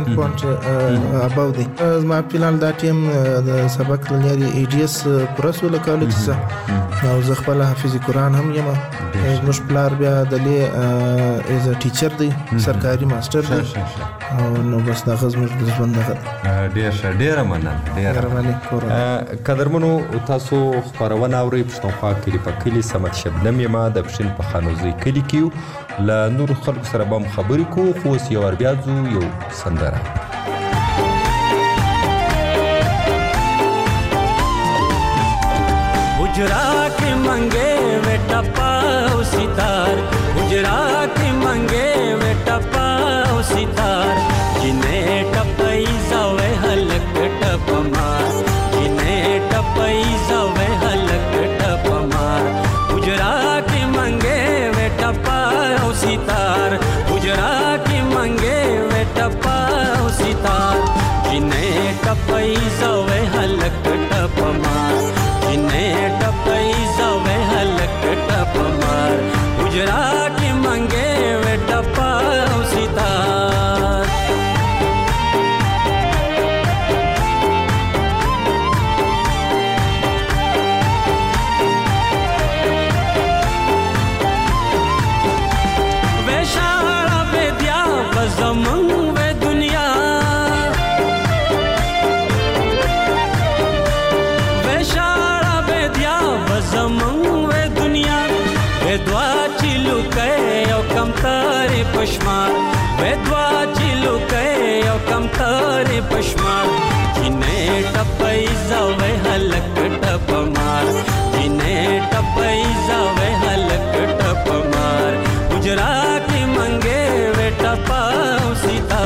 [SPEAKER 9] 99 above دی ما فلال دا ټیم د سبق لري ADS پرسو له کالج څخه او زه خپل حافظ قرآن هم یم موږ پلار بیا د لې از ټیچر دی سرکاري ماستر دی او نو بس دا غزمر د ژوند دغه
[SPEAKER 5] ډیره مننه قدرمنو تاسو خبرونه اوري پښتونخوا کې په کلی سمت شبنم یم د پښین په خانوزي کلی کې لا نور خلق سره بم خبرې کو خو یو ور بیا ځو یو سندره
[SPEAKER 10] गुजरा के मंगे में टपाओ सितार गुजरा के मंगे में टपाओ सितार जिन्हें टपई जावे हलक टप मार जिन्हें टपई जावे हलक टप मार गुजरा के मंगे में टपाओ सितार गुजरा के मंगे में टपाओ सितार जिन्हें टपई जावे हलक टप मार जिन्हें टपई जावे हलक टप मार गुजरा के मंगे بزمن و دنیا وشارا بدیا بزمن و دنیا بدوا چلو کئ او کم تر پشمار بدوا چلو کئ او کم تر پشمار جنې ټپای زوې هلک ټپمار جنې ټپای زوې هلک ټپمار گجرات منګې وټا پاو سیتا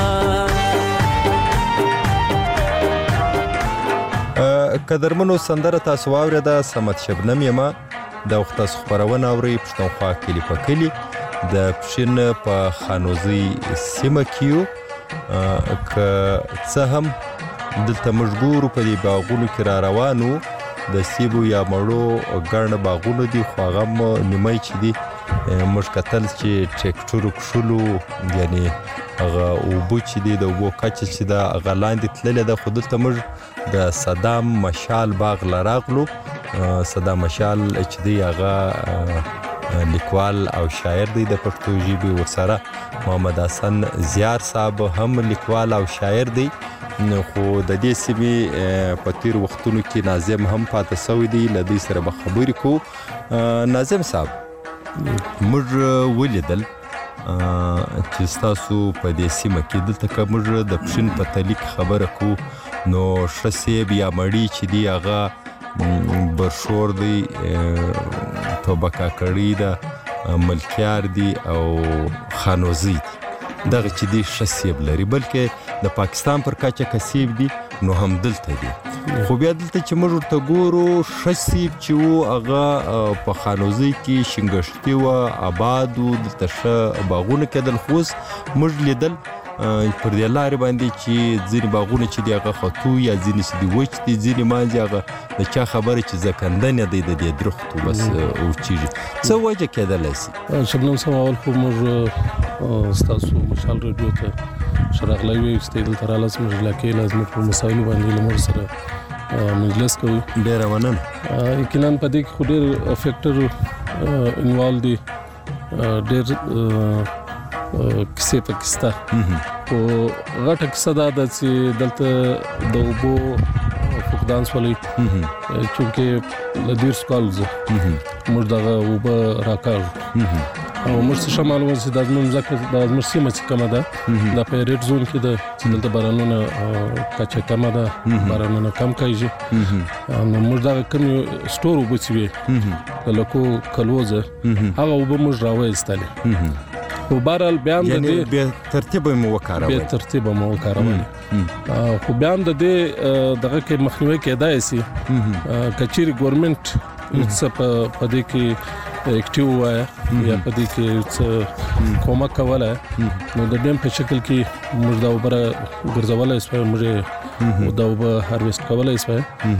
[SPEAKER 5] قدرمنو سندره تاسو واورېده سمت شبنم یما د وخت خبرونه اوري پښتونخوا کلی په کلی د پښین په خانوزي سیمه کیو که څه هم دلته مجبور په دی باغونو کې را روانو د سیبو یا مړو ګڼ باغونو دي خو هغه نیمای چې دي مشکتل چې ټریکټور کښلو یعنی هغه اوبو چې دي د اوبو کچه چې دا هغه لاندې تللې ده خو دلته موږ د صدام مشال باغ لراغلو صدام مشال چې دی هغه لیکوال او شاعر دی د پښتو ژبې ورسره محمد حسن زیار صاحب هم لیکوال او شاعر دی خو د دې سیمې په تیر وختونو کې ناظم هم پاتې شوی دی له دې سره به خبرې کو ناظم صاحب موږ ولیدل چې تاسو په دې سیمه کې دلته کومه د پښین په تعلق خبره کو نو شسیب یا مړی چې دی هغه برشور دی توبه کاکړی دا ملکیار دی او خانوزی دغه چې دی شسیب لري بلکې د پاکستان پر کچه کسیب دی نو هم دلته دی خو بیا دلته چې موږ ورته ګورو شسیب چې وو هغه په خانوزی کې شنګشتي و آباد و دلته ښه باغونه کېدل خو موږ لیدل پر دې لارې باندې چې ځینې باغونه چې دی هغه خطو یا ځینې چې دی وچ دي ځینې مانځي هغه د چا خبره چې زکندنه دی د دې درختو بس وچیږي څه وجه کېدلی شي
[SPEAKER 11] شبنم صاحب اول خو موږ ستاسو مشال ریډیو ته شراغلی وی چې دلته رالاس موږ علاقې لازم په مسایلو باندې له موږ سره مجلس کوي
[SPEAKER 5] ډېره مننه
[SPEAKER 11] یقینا په دې کې خو ډېر فیکټر انوالو دي ډېر کیسې پکستا او غټه کیسه دا ده چې دلته د اوبو فقدان سولې چونکه لدیر سکالز موږ دغه اوبه راکاږو او موږ څه معلومه چې د ازمن ځکه د ازمن سیمه چې کومه ده د پیریډ زون کې ده چې دلته بارانونه کچه کومه ده بارانونه کم کیږي نو موږ دغه کوم سٹور اوبه چې وي لکه کلوزه هغه اوبه موږ راوېستلې خو بهرحال بیان د دې
[SPEAKER 5] به ترتیب مو وکړو
[SPEAKER 11] به ترتیب مو وکړو خو بیان د دې دغه کې مخنیوي کېدای شي کچېری ګورنمنت څه په دې کې اکټیو وای یا په دې کې څه کومه کوله نو د ډیم په شکل کې موږ دا وبره ګرځولای شو موږ دا وبره هارویست کولای شو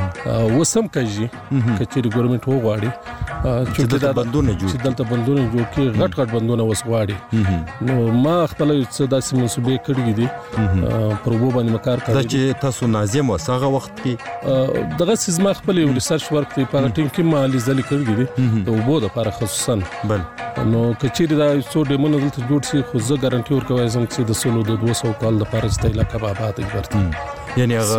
[SPEAKER 11] وسم کوي کچېری ګورنمنت وغواړي چې دا بندونه جوړ چې دلته بندونه جوړ کې غټ غټ بندونه وسواړي نو ما خپل څه داسې منسوبې کړې دي پروبو باندې مکار کړی
[SPEAKER 5] چې تاسو ناظم وسغه وخت کې
[SPEAKER 11] دغه سیزما خپل ریسرچ ورک په ټیم کې مالي ځلې کړې دي د وبو د لپاره خصوصا
[SPEAKER 5] بل
[SPEAKER 11] نو کچېری دا څو ډیمونه دلته جوړ شي خو زه ګارانټي ورکوم چې د سولو د 200 کال لپاره چې علاقه آباد ورته
[SPEAKER 5] یعنی هغه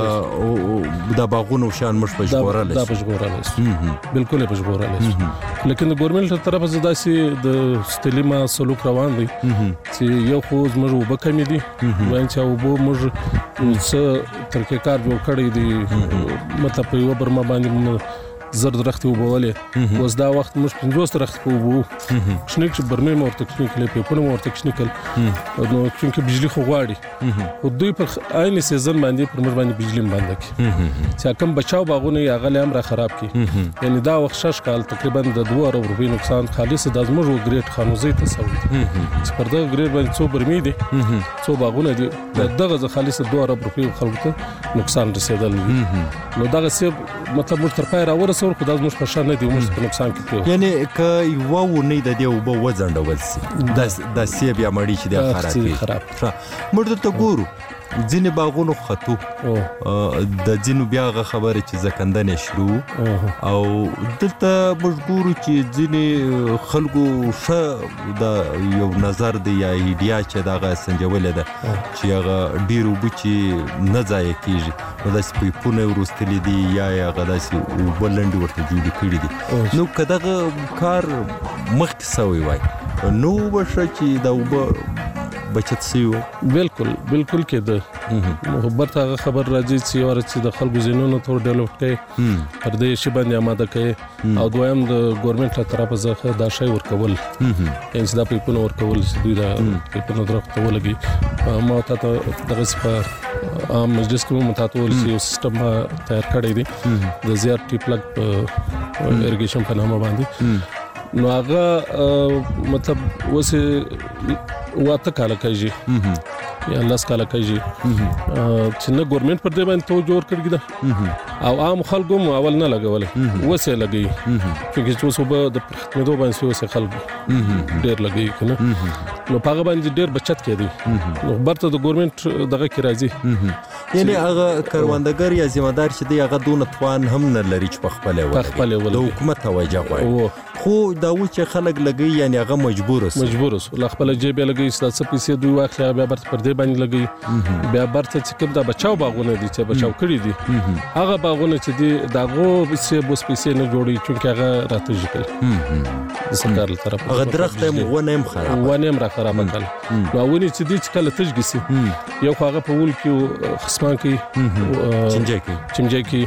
[SPEAKER 5] د باغونو شان مش پښورل
[SPEAKER 11] دا پښورل بالکل پښورل لیکن د ګورنمنت تر طرفه داسې د ستلیما سلوک روان دي چې یو خو زموږ وبکمې دي وایي چې وبو موږ څه ترکه کار جوړ کړی دي مطلب په یو برما باندې زرد رخت وبولې اوس دا وخت موږ 50 رخت وبو شنیک برمه مورته ټیکنیکل په پونه مورته ټیکنیکل نو چې بجلی خو غواړي او دوی په عین سیزن باندې پر موږ باندې بجلی باندې کی چې کوم بچاو باغونه یې غل امر خراب کی یعنی دا وخت شش کال تقریبا د 2 روپۍ نقصان خالص د ازمر او ګریډ خانوزي ته سوي چې پر دا ګریډ باندې څو برمې دي څو باغونه دي دغه خالص 2 روپۍ خلکو ته نقصان رسیدل نو دا څه مطلب موږ تر پای راورسول خو دا موږ په شان نه دی موږ په نقصان کې پیو
[SPEAKER 5] یعنی ک یو و نه د دې وبو وزندول سي د سیب یا مړی چې د خراب موږ ته ګورو ځینې باغونو خطو د ځینو بیا هغه خبره چې زکندنې شروع او دلته موږ ګورو چې ځینې خلکو ښه د یو نظر دی یا ایډیا چې دغه سنجولې ده چې هغه ډېر اوبه چې نه ضایع کېږي نو داسې پیپونه وروستلي دي یا هغه داسې اوبه لنډې ورته جوړې کړي دي نو که دغه کار مخکې سوی وای نو به ښه چې د اوبه بچت شي
[SPEAKER 11] بالکل کېده محبت هغه خبر راځي چې ورته د خلکو زینونو تور ډیولپ کړي پر دې شی باندې آماده کړي او دویم د ګورنمنت له طرفه ځخه دا شی ورکول انس دا پیپونه ورکول چې دوی دا پیپونه درخته ولګي ما ته دغه په مجلس کې مو تاسو ول یو سیستم تیار کړی دی د زیات ټیپ لګ ایریګیشن په نامه باندې نو هغه مطلب وسه واته کاله کوي یا لاس کاله کوي چې نه ګورنمنت پر دې باندې تو جوړ کړی دا او عام خلکو مو اول نه لګول وسه لګي چې وسوبه د خدمتو باندې وسه خلک ډېر لګي کنه نو هغه باندې ډېر بچت کړي نو برته د ګورنمنت دغه کې راځي
[SPEAKER 5] یعنی هغه کاروندګر یا ذمہدار چې دی هغه دونه توان هم نه لري چې په خپل د حکومت توجه غواړي خو دا و چې خلک لګي یعنی هغه مجبور اوس
[SPEAKER 11] خپل جیب لګي ستاسو پیسې دوی واخلي بیا برته پر دې باندې لګي بیا برته چې کوم دا بچاو باغونه دي چې بچاو کړی دي هغه باغونه چې دي داغو چې بوس پیسې نه جوړي چې هغه راته ځکل د سرکار له طرفه
[SPEAKER 5] هغه درخت هم ونه هم خراب کړل نو ونی چې دي چې کله تجګسي یو هغه په ول کې خصمان کې چمجه کې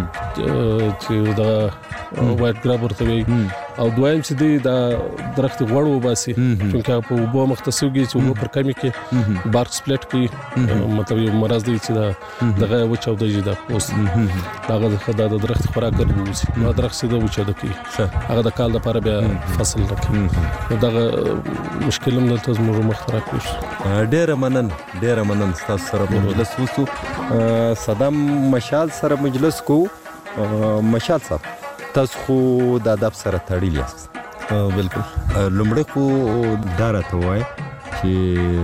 [SPEAKER 5] چې دا وایټ ګراب ورته وي او دویم چې دی دا درخت غوړو باسي چې په وبو مختصوږي چې وبو پر کمی کې بارک سپلیټ کې مطلب یو مرز دی چې دا دغه وچاو دی دا پوس هغه د درخت خوراک ګرځي نو درخت سي دا وچاو دی هغه د کال لپاره بیا فصل راکړي نو دغه مشکل هم دلته زموږ مخترع کړو ډېر منن تاسو سره مجلس وسو صدام مشال سره مجلس کو مشال صاحب تاسو خو د ادب سره تړلی یاست
[SPEAKER 12] بالکل
[SPEAKER 5] لومړی خو دا راته وایي چې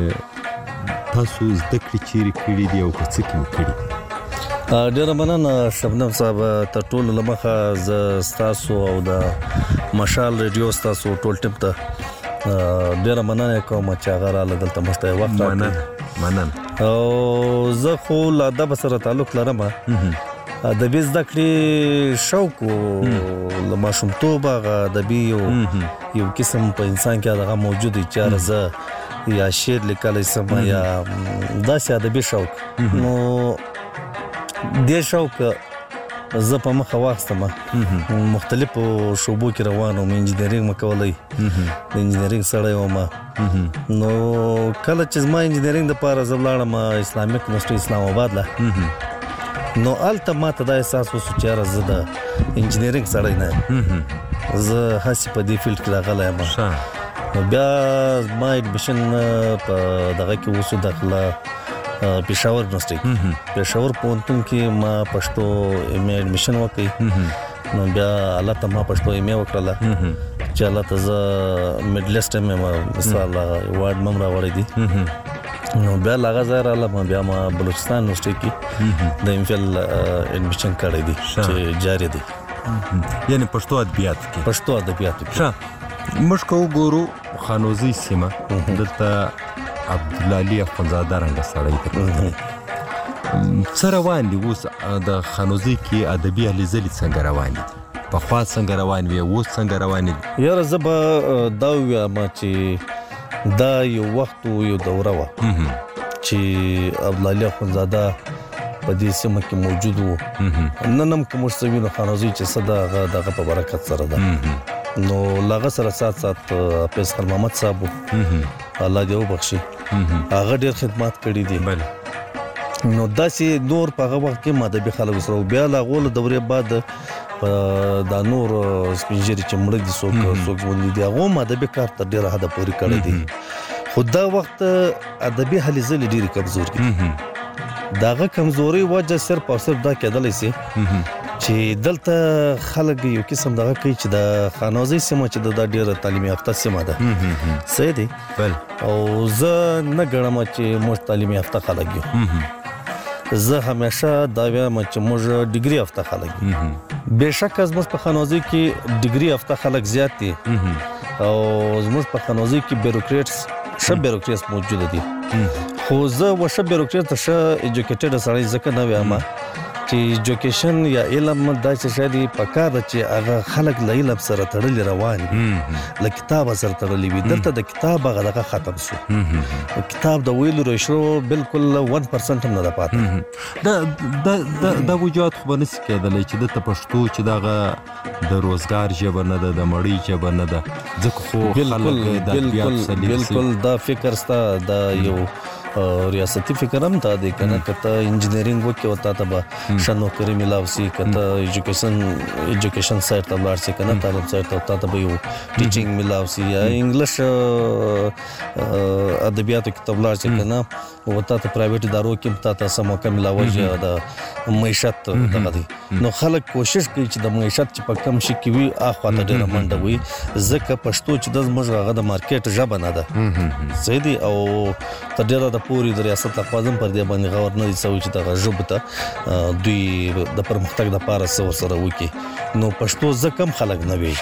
[SPEAKER 5] تاسو زده کړې چیرې کړي دي او څه کې کړي
[SPEAKER 12] ډېره مننه شبنم صاحب ته ټول لمخه ز تاسو او د مشال ریډیو تاسو ټول ټیم ته ډېره مننه کوم چې هغه را لدلته مشته وخت
[SPEAKER 5] مننه
[SPEAKER 12] او زه خو له ادب سره تعلق لرم د بیز دکړي شوق له ماشومتوب هغه د یو قسم په انسان کې هغه موجود دی چې راځه یا شعر لیکل سم یا داسې ادبي شوق نو دې شوق زه په مخه واخستم مختلفو شوبو کې روانم انجینرینګ مکولای د انجینرینګ سره وم نو کله چې ما انجینرینګ د پاره زبلاړم اسلامیک یونیورسيټي اسلام آباد لا نو الته ماته دا احساس وسو چې راځه د انجینرینګ سره نه زه هڅه په دې فیلډ کې راغلی یم نو بیا ما ایډمیشن په دغه کې وسو داخله پېښور یونیورسيټي پېښور پونتون کې ما پښتو ایم ایډمیشن وکړ نو بیا الله ته ما پښتو ایم وکړه چې الله ته زه میډلسټ مې مثال وارډ ممرا وړي دي نو بیا لاغه زره الله بیا ما بلوچستان یونیورسيټي کې د ایم فل ایډمیشن کړی دی چې جاری دی
[SPEAKER 5] یعنی پښتو ادبیات
[SPEAKER 12] کې
[SPEAKER 5] موږ کو ګورو خانوزي سیمه دلته عبد العلی افغانزاده رنګ سړی دی سره روان دي اوس د خانوزي کې ادبي اهلیزلي څنګه روان دي په خوا څنګه روان وي اوس څنګه روان دي
[SPEAKER 12] یاره زبا دا ما چې دا یو وخت یو دوره و چې عبد العلی افغانزاده په دې سیمه کې موجود و ننم کوم څه خانوزي چې صدا دغه په برکت سره ده نو لاغه سره سات پیس خان محمد صاحب الله دې وبخشي هغه ډېر خدمات کړې دي نو داسې نور په هغه وخت کې ماده به خلک سره بیا لا غول دورې بعد دا نور سپینجری چې مړ دي څوک ولې دی هغه ماده به کار تر ډېر حد پورې کړی دي خدا وخت ادبي حلیزل ډېر کمزور دي داغه کمزوري وجه صرف او صرف دا کېدلی سي چې چې دلته خلک یو قسم دغه کوي چې د خانوزي سیمه چې د ډیره تعلیمي یافته سیمه ده صحیح دی
[SPEAKER 5] بل
[SPEAKER 12] او زه نه ګڼم چې موږ تعلیمي یافته خلک یو زه همیشه دا وایم چې موږ ډیګري یافته خلک یو بهشکه زموږ په خانوزي کې ډیګري یافته خلک زیات دي او زموږ په خانوزي کې بیروکریټس موجود دي خو زه وشه بیروکریټ شه ایجوکیټډ سړی ځکه نه وایم چې ایجوکیشن یا علم دا چې شاید په کار چې هغه خلک له علم سره تړلي روان دي له کتاب سره تړلي وي دلته د کتاب هغه ختم شو کتاب د ویلو رشو بالکل 1% هم نه ده پاتې
[SPEAKER 5] دا وجود خو نه سي کېدلی چې د پښتو چې دغه د روزګار ژبه نه ده د مړی ژبه نه ده ځکه خو خلک
[SPEAKER 12] بالکل دا فکر ستا دا یو ریاستي فکر هم تا دی کنه کته انجینرینګ وکي او تا ته شنو کری ملاو سي کته ایجوکیشن سایت ته لاړ سي کنه تعلیم سایت ته تا ته یو ټیچینګ ملاو سي یا انګلیش ادبیاتو کتاب لاړ سي کنه او تا ته پرایویټ ادارو کې تا ته سمو کم ملاوي د معیشت دغه دي نو خلک کوشش کوي چې د معیشت چې په کم شي کې وي اخوا ته ډېر منډه وي ځکه پښتو چې د موږ هغه د مارکیټ ژبه نه ده صحیح دی او تر ډېره د پوری د ریاست لخوا پر دې باندې غور نه دي سوي چې دغه ژبه ته دوی د پرمختګ لپاره سره وکي نو پښتو ځکه خلک نه وي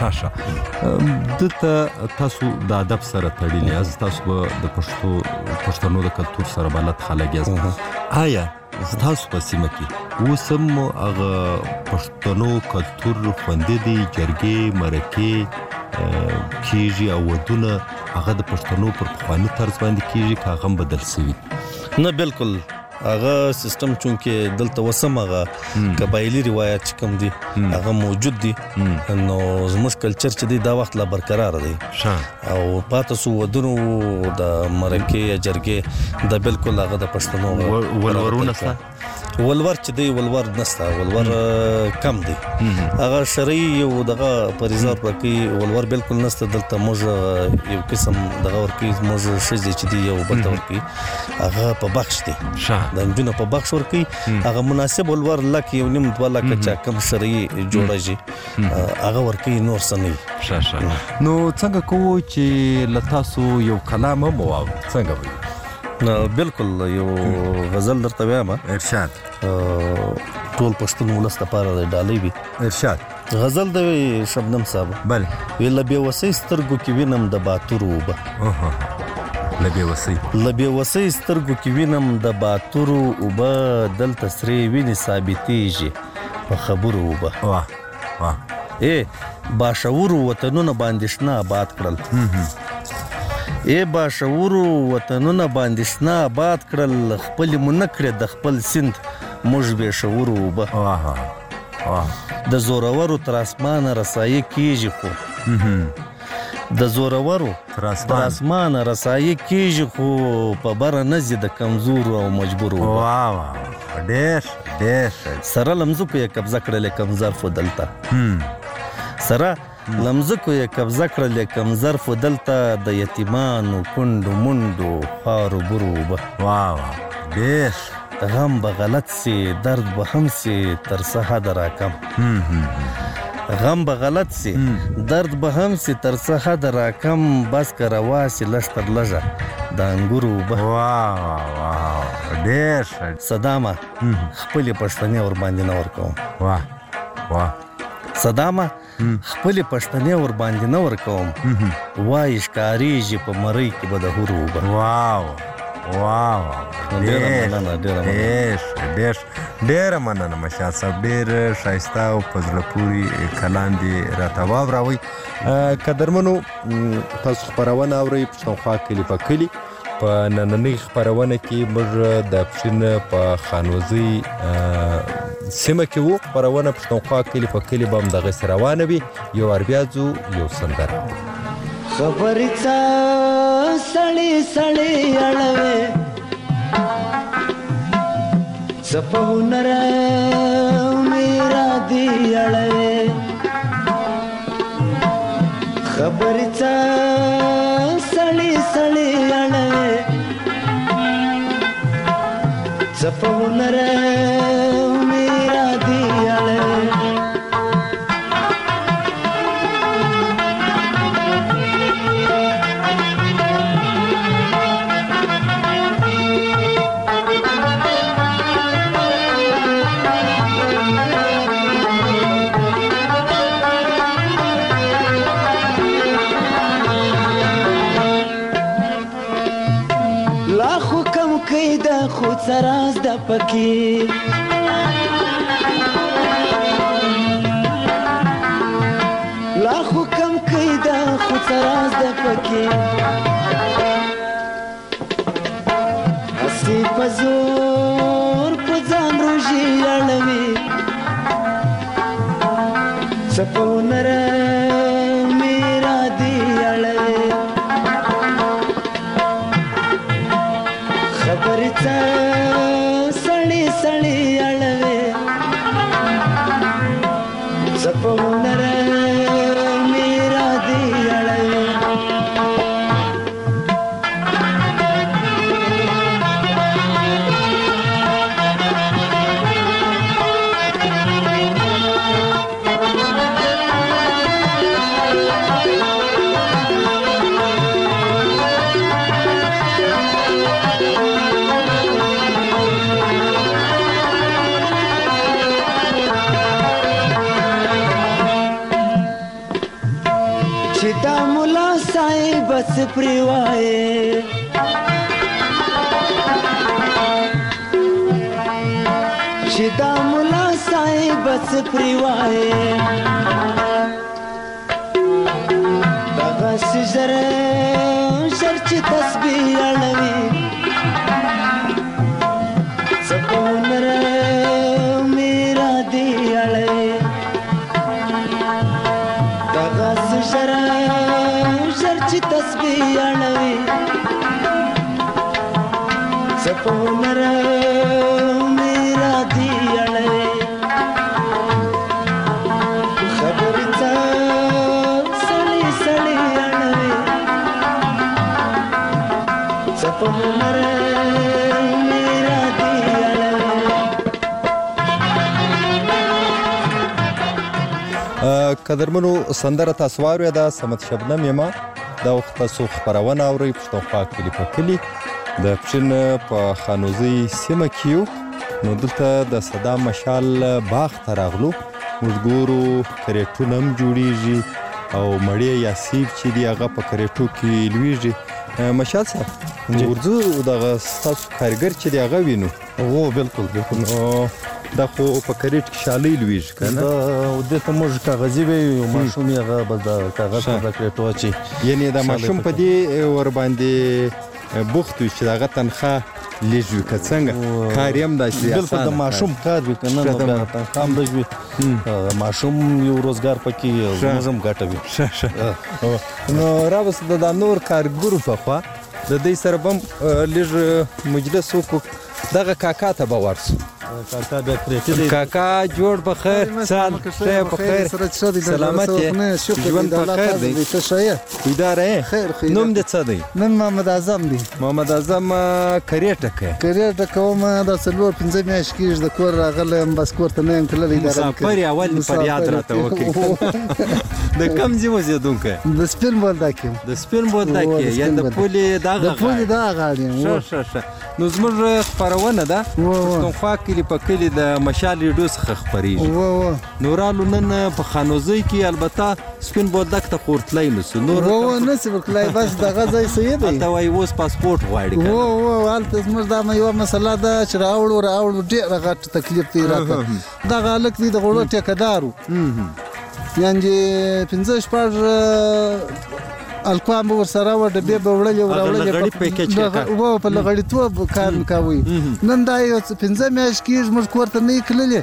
[SPEAKER 5] دته تاسو د ادب سره تړلي از تاسو د پښتنو د کلتور سره بلد خلک یاست آیا تاسو په سیمه کې وسم هغه پښتنو کلتور خوندې دي جرګې مرکې کیږي او ودونه هغه د پښتنو پر پخوانی طرز باندې کیږي که هغه بدل شوی
[SPEAKER 12] نه بالکل هغه سیستم چونکه دلته وسم هغه قبایلی روایت کوم دي هغه موجود دي نو زموږ کلچر چې دی دا وخت لا برقرار دی او پاتې سو ودونو د مرکې جرګې د بالکل هغه د پښتنو
[SPEAKER 5] ولورونه
[SPEAKER 12] ولور چې دی ولور نستا ولور کم دی هغه شرعي یو دغه پریزار پکې ولور بالکل نستا دلته موږ یو قسم دغه ورکی موږ شزي چې دی یو بل ورکی هغه په بخش دی د انجونو په بخش ورکی هغه مناسب ولور لکه یو نیم 2 لک چې کم شرعي جوړه هغه ورکی نور سني
[SPEAKER 5] نو څنګه کوو چې لتاسو یو کلام مو څنګه وي
[SPEAKER 12] بالکل یو غزل درته وایم
[SPEAKER 5] ارشاد
[SPEAKER 12] ټول پښتون ولست لپاره د ډالۍ وي
[SPEAKER 5] ارشاد
[SPEAKER 12] غزل د شبنم صاحب
[SPEAKER 5] بل
[SPEAKER 12] ویل به وسې سترګو کې وینم د باتورو وب
[SPEAKER 5] لبي وسې
[SPEAKER 12] سترګو کې وینم د باتورو وب دلته سری ویني ثابتېږي په خبرو وب واه باشعور وطنونه باندې شنه آباد کړل باشعور وطنونه باندې شنه آباد کړل خپل منکړه د خپل سند موږ به شعور وب د زورورو تر اسمانه رسایي کیږي خو د زورورو تر اسمانه رسایي کیږي خو په بر نه د کمزور او مجبور
[SPEAKER 5] واه ډېر
[SPEAKER 12] سره لمزو په قبضه کړل کمزار فدلتا سره لمزکو یې قبضه کړل کم ظرف دلته د یتیمانو کندو منډو خارو برو
[SPEAKER 5] واه ډېر
[SPEAKER 12] غم به غلط سي درد به هم سي تر څه حد راکم غم به غلط سي درد به هم سي تر څه حد راکم بس که روا سي لږ تر لږه د انګورو
[SPEAKER 5] واه ډېر
[SPEAKER 12] صدامه خپلې پښتنې ور باندې نه ورکوم صدامه خپل پښتنې ور باندې نه ورکوم وای ښکاریږي په مړی کې به د هورو
[SPEAKER 5] ډېر مننه مشال صاحب ډېر ښایسته او په زړه پورې کلام دي راته واوروئ قدرمنو تاسو خپرونه اورئ پښتونخوا کلي په کلي په نننۍ خپرونه کې موږ د پښین په خانوزي سیمه کې وو خپرونه پښتونخوا کلي په کلي به همدغسې روانه وي یو بیا ځو یو سندره
[SPEAKER 7] خبرې څه سړې اړوې څه په هنر میرا دی اړوې خبرې څه سړې اړوې څه په هنر میرا دی اړوې راز د پکې لا خو کم کیدا خو راز د پکې اسی پزور پزان روجي اړوي سپونر میرا دی اړوي خبر څه سړی سړی اړوي سپونر میرا دی اړوي بس پریوائے شدا ملا سائے بس پریوائے دغس زر شرچ تسبیح اڑوی سپونر میرا دی اڑوی دغس زر چې تسبیح اړوي سپونر میرا دی اړوي خبر څه سړی سړی اړوي سپونر میرا دی
[SPEAKER 5] اړوي قدرمنو سندره تاسو واورئ دا سمت شبنم یما دا وخت تاسو خبرونه اورئ پښتونخوا کلي په کلي د پښین په خانوزي سیمه کې یو نو دلته د صدام مشال باغ ته راغلو موږ ګورو کرېټونه هم جوړیږي او مړې یا سیب چې دی هغه په کرېټو کې لویږي مشال صاحب ورځو دغه ستاسو کارګر چې دی هغه وینو
[SPEAKER 12] او بالکل
[SPEAKER 5] دا خو په کرېټ کې شالۍ لویږي که نه
[SPEAKER 12] دې ته موږ کاغذي وایو ماشوم یې هغه به د کاغذ په کرېټ واچي
[SPEAKER 5] یعنې دا ماشوم په دې ورباندې بوخت وي چې د هغه تنخواه لږ وي که څنګه کار یې هم داسې
[SPEAKER 12] بالکل د ماشوم کار وي که نه نو بیا تنخواه هم لږ وي ماشوم یو روزګار پکې زموږ هم ګټه وي
[SPEAKER 5] نو راوست د نور کارګرو په خوا د دوی سره به هم لږ مجلس وکړو دغه کاکا ته به ورسو
[SPEAKER 12] کاکا بیا کرېټې دی
[SPEAKER 5] کاکا جوړ په خیر سال ښه په خیر سلامت یې ژوند په خیر دی بیداره یې نوم دې څه دی
[SPEAKER 13] نن محمد اعظم دی
[SPEAKER 5] محمد اعظم کرېټه کوې
[SPEAKER 13] کرېټه کوم دا 4-5 میاشتې کېږي د کور راغلی بس کور ته نه یم تللی
[SPEAKER 5] مسافر یې اول فریاد راته وکړي د کوم ځای اوسېدونکی
[SPEAKER 13] د سپین بولدک یم
[SPEAKER 5] د سپین بولدک یې یا د پولې دغه
[SPEAKER 13] غاړې یم
[SPEAKER 5] ښه نو زموږ خپرونه ده پښتونخوا کلي په کلي د مشال ریډیو څخه خپرېږي نو رالو نن په خانوزۍ کې البته سپین بولدک ته خو ورتلی نسو
[SPEAKER 13] نور نسي ورتلی بس دغه ځای صحیح دی
[SPEAKER 5] هلته وایي اوس پاسپورټ غواړي
[SPEAKER 13] هلته زموږ دا یوه مسله ده چې راوړو ډېره غټ تکلیف دی راته دغه هلک دی د غوړو ټیکهدار و یعنې 15-16 الکوام به ورسره وه ډبې به وړلې په لغړیتوب کار مې کوئ نن دا یو 5 میاشت کېږي موږ کور ته نه یې کللې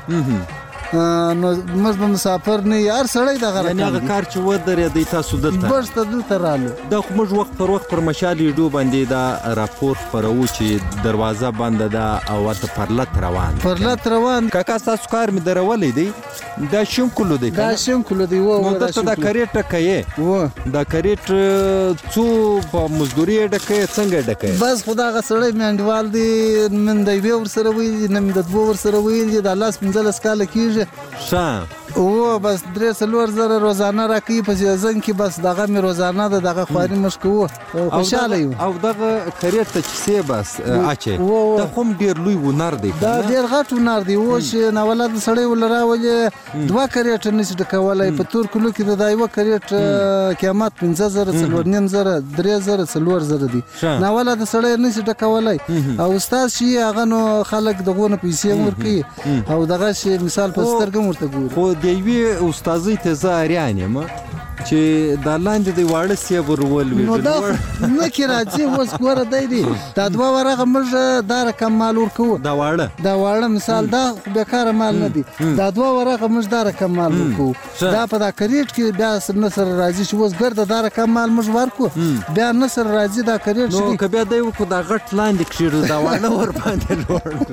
[SPEAKER 13] نو موږ به مسافر نه یې هر سړی دغه
[SPEAKER 5] یعنې هغه کار چې ودرېدی تاسو دلته
[SPEAKER 13] بس ته دلته رالو
[SPEAKER 5] دا خو موږ وخت پر وخت پر مشال ریډیو باندې دا راپور خپروو چې دروازه بنده ده او ورته پرلت روان کاکا ستاسو کار مې درولی دی دا شین کلو دی
[SPEAKER 13] دا شین کلو دی
[SPEAKER 5] نو دلته دا کرېټ ډکوې دا کرېټ څو په مزدوري یې ډکوې څنګه یې ډکوې
[SPEAKER 13] بس خو دغه سړی میانډوال دی نن د یوې ورسره ویل دي نن د 2 ورسره ویل دي دا 15 کاله کېږي
[SPEAKER 5] ښه
[SPEAKER 13] او بس 3-4 زره روزانه راکې په سیزن کې بس دغه مې روزانه دغه خواري مشکو خوشاله یو
[SPEAKER 5] او دغه کریټ ته چې سي بس اچي ته کوم ډیر لوی ونر دی
[SPEAKER 13] دا ډیر غټ ونر دی او چې ناولاد سړی ولراولې 2 کریټ نشي ټکولای په تور کلو کې د یو کریټ قیمت 50,000 3,000 دی ناولاد سړی نشي ټکولای او استاد شي هغه نو خلک دغه پیسې ورکي او دغه شي مثال په سترګم ورته ګوري
[SPEAKER 5] د یوې استاذي ته زه اریان یم چې د لاندې د واړه سی ورول وي
[SPEAKER 13] نو دا نه کې راځي اوس ګوره دی دا 2 ورغه موږ دا رقم مال ورکو
[SPEAKER 5] دا واړه
[SPEAKER 13] مثال دا بیکاره مال نه دی دا 2 ورغه موږ دا رقم مال ورکو دا په دا کریټ کې بیا نصر راځي چې اوس ګرد دا رقم مال موږ ورکو بیا نصر راځي دا کریټ
[SPEAKER 5] نو کبه دی کو دا غټ لاندې کړي دا واړه ور باندې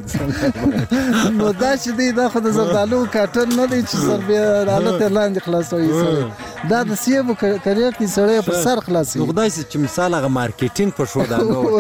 [SPEAKER 5] لوړ
[SPEAKER 13] نو دا چې دی دا خو د زردالو کاټن نه دی چې سر بیا حالت لاندې خلاصوي دا د سیبو کریټ کې سړی پر سر خلاصي
[SPEAKER 5] خدای چې مثال هغه مارکیټینګ په شو دا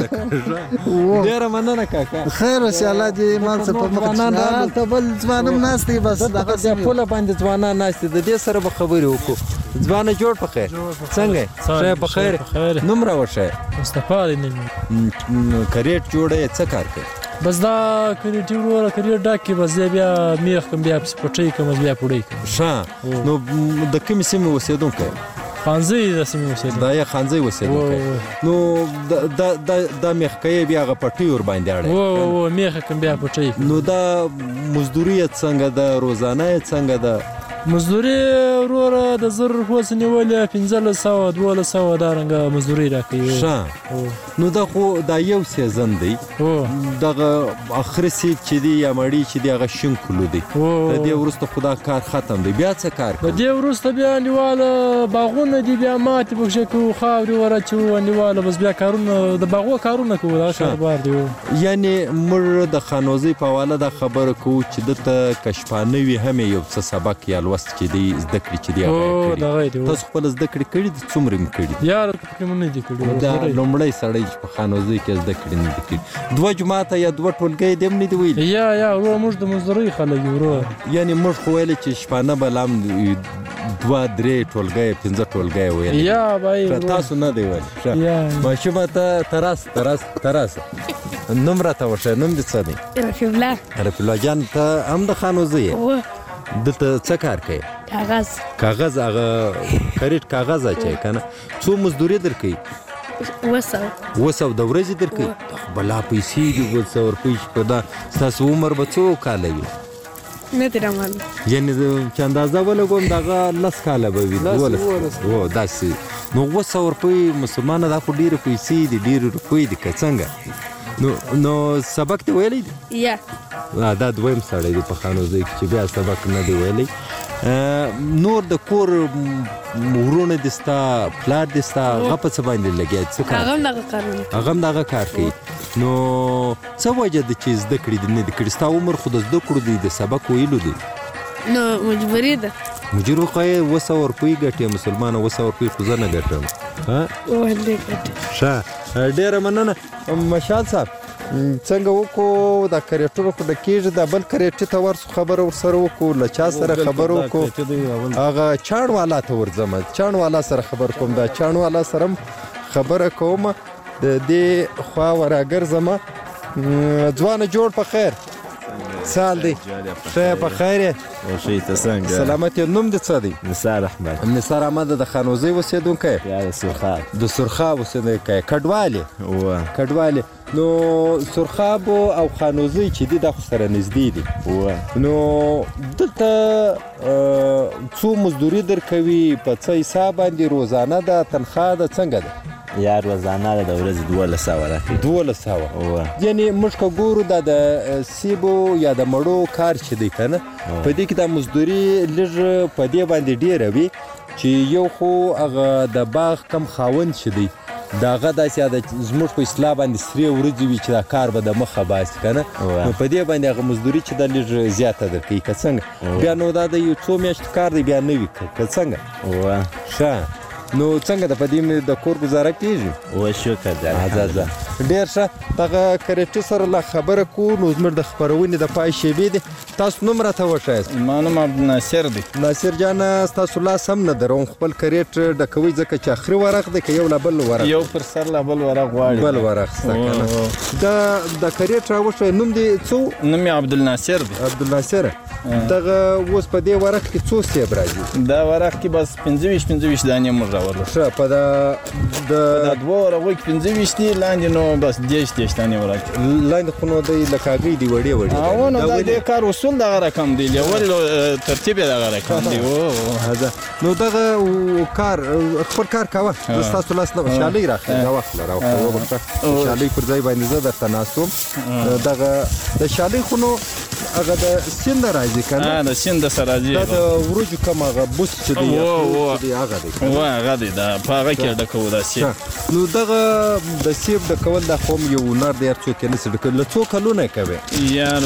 [SPEAKER 5] نو ډیر مننه کاکا
[SPEAKER 13] خیر ان شاء الله دې مان څه په مخ ته بل ځوانم ناشتي بس
[SPEAKER 5] دغه په باندې ځوانان ناشتي د دې سره به خبرې وکړو ځوانه جوړ په خیر څنګه شه په خیر نمبر وشه
[SPEAKER 14] مصطفی دې
[SPEAKER 5] کریټ جوړه څه کار کوي
[SPEAKER 14] بس دا کریټ ورو کریټ ډاکي بس بیا میخ کوم بیا پټي کوم بیا پړې کوم
[SPEAKER 5] ښه نو د کوم سیمه اوسېدونکو
[SPEAKER 14] خانزي د سیمه اوسېدونکو
[SPEAKER 5] دا یې خانزي اوسېدونکو نو د میخ کوي بیا غ پټي ور باندې اړه
[SPEAKER 14] او میخ کوم بیا پټي
[SPEAKER 5] نو دا مزدوري څنګه د روزانه څنګه د
[SPEAKER 14] مزدوري وروره د زر هوس نیولې 1500 1200 دا رنګه مزدوري راکوي
[SPEAKER 5] ښه نو دا خو دا یو سیزن دی دغه اخر سي چې دی یا مړی چې دی هغه شین کلو دی د دې ورسته خدا کار ختم دی بیا څه کار
[SPEAKER 14] د دې ورسته بیا نیواله باغونه دی بیا مات بخښه کو خاوري ورچو نیواله بس بیا کارونه د باغو کارونه کوي دا کاروبار دی
[SPEAKER 5] یعنی مر د خانوزي په حواله د خبره کو چې د کشپانه وی هم یو څه سبق یا وست چې دی زده کړی چې دی هغه تاسو خپل زده کړی کړی د څومره م کړی
[SPEAKER 14] یار تقریبا نه دی کړی
[SPEAKER 5] دا لومړی سړی په خانوزي کې زده کړی نه دی کړی 2 جماعت یا 2 ټولګي دیم نه دی ویل
[SPEAKER 14] یا ورو موږ د مزدوري خلک ورو
[SPEAKER 5] یعنی موږ خو ویل چې شپانه بلام 2-3 ټولګي 15 ټولګي ویل
[SPEAKER 14] یا بای
[SPEAKER 5] تاسو نه دی ویل ماشومه ته تراس نمبر ته وشه نوم دې څه دی رفیع الله جان ته هم د خانوزي دلته څه کار کوي کاغذ هغه کریټ کاغذ اچي کنه څو مزدوري درکې 200 د ورځې درکې بلا پیسې دی 200 روپۍ په دا تاسو عمر به څو کال وي
[SPEAKER 15] نه درمل
[SPEAKER 5] یعنی چې اندازه ولګوم دغه 10 کال به وي 12 و داسې نو 200 روپۍ مسلمانه دا خو ډیره پیسې دي ډیره روپۍ دي که څنګه نو سبق ته ویلی دی
[SPEAKER 15] یا
[SPEAKER 5] دا دویم سړی دی په خانوزي کې چې بیا سبق نه دی ویلی نور د کور ورونه دي ستا پلار دي ستا هغه په څه باندې لګیا څه کار هغه دغه کار کوي نو څه وجه ده چې زده کړي دي نه دي کړي ستا عمر خو د زده کړو دی د سبق ویلو دی
[SPEAKER 15] نو مجبوري ده
[SPEAKER 5] مجبور خو 200 روپۍ ګټي مسلمانه 200 روپۍ خو زه نه ګټم ښه ډیره مننه مشال صاحب څنګه وکړو دا کریټونو خو د کېږي دا بل کریټي ته ورسو خبره ورسره وکړو له چا سره خبره وکړو هغه چاڼوالا ته ورځم چاڼوالا سره خبر کوم دا چاڼوالا سره خبره کوم د دې خوا وراګرځم ځوانه جوړ په خیر سال دی ښه په خیر
[SPEAKER 16] او شي ته څنګه
[SPEAKER 5] سلامت نوم دې څه دی
[SPEAKER 16] نثار احمد
[SPEAKER 5] نثار احمد د خانوزي اوسېدونکی
[SPEAKER 16] یا د
[SPEAKER 5] سرخاب اوسېدونکی کډوالي نو سرخاب او خانوزي چې دي د سره نږدې دي نو دلته څو مزدوري درکوي په څه حساب باندې روزانه ده تنخواه ده څنګه ده
[SPEAKER 16] یا روزانه د ورځې 1200
[SPEAKER 5] راکړي یعنی موږ که ګورو دا د سیبو یا د مړو کار چې دی کنه په دې کې د مزدوري لږ په دې باندې ډیره وي چې یو خو هغه د باغ کم خاوند چې دی داغه داسې زموږ په اصطلاح باندې سرې ورځې وي چې دا کار به د مخه باسي کنه نو په دې باندې هغه مزدوري چې دا لږ زیاته درکوي که څنګه بیا نو دا د یو څو میاشتو کار دی بیا نه وي که څنګه ښه نو څنګه د پدې د کور گزاره کیږي
[SPEAKER 16] او شکر
[SPEAKER 5] ده ډیر ښه دغه کریټي سره لا خبره کو نو زموږ د خبرونې د پای شیبې دي تاسو نوم راته وښایاست
[SPEAKER 17] ما نوم عبدالناصر دی
[SPEAKER 5] ناصر جان ستاسو لاس هم نه دروم خپل کریټ ډکوي ځکه چې اخري ورق دی که یو لا بل ورق
[SPEAKER 17] یو پر سر لا بل ورق غواړي
[SPEAKER 5] بل ورق شته کنه د کریټ راوښیه نوم دی څو
[SPEAKER 17] نوم یې عبدالناصر دی
[SPEAKER 5] عبدالناصر دغه اوس په دې ورق کې څو سیب راځي
[SPEAKER 17] دا ورق کې بس 25 دانې موږ راوړو
[SPEAKER 5] ښه په د
[SPEAKER 17] دوه ورقو کې 25 دي لاندې نو بس 10 دانې ورق
[SPEAKER 5] لاندې خو نو د لکه هګۍ دي وړې
[SPEAKER 17] نو دا د کار اصول دغه رقم دی اول ترتیب یې دغه رقم دی
[SPEAKER 5] نو دغه کار خپل کار کوه زه ستاسو لاس نه شالۍ راخلم دا وخت لره شالۍ پر ځای باندې زه درته ناست وم دغه د شالۍ خو نو هغه د سیند راځي کنه
[SPEAKER 17] د سیند سره راځي
[SPEAKER 5] دا د وروجو کوم هغه بوس چې دی هغه دی
[SPEAKER 17] هغه دی دا په هغه کې ډکو دا سیب
[SPEAKER 5] نو دغه د سیب ډکول دا قوم یو هنر دی څوک یې نشي ډکول له څو کلونه کوي
[SPEAKER 17] یار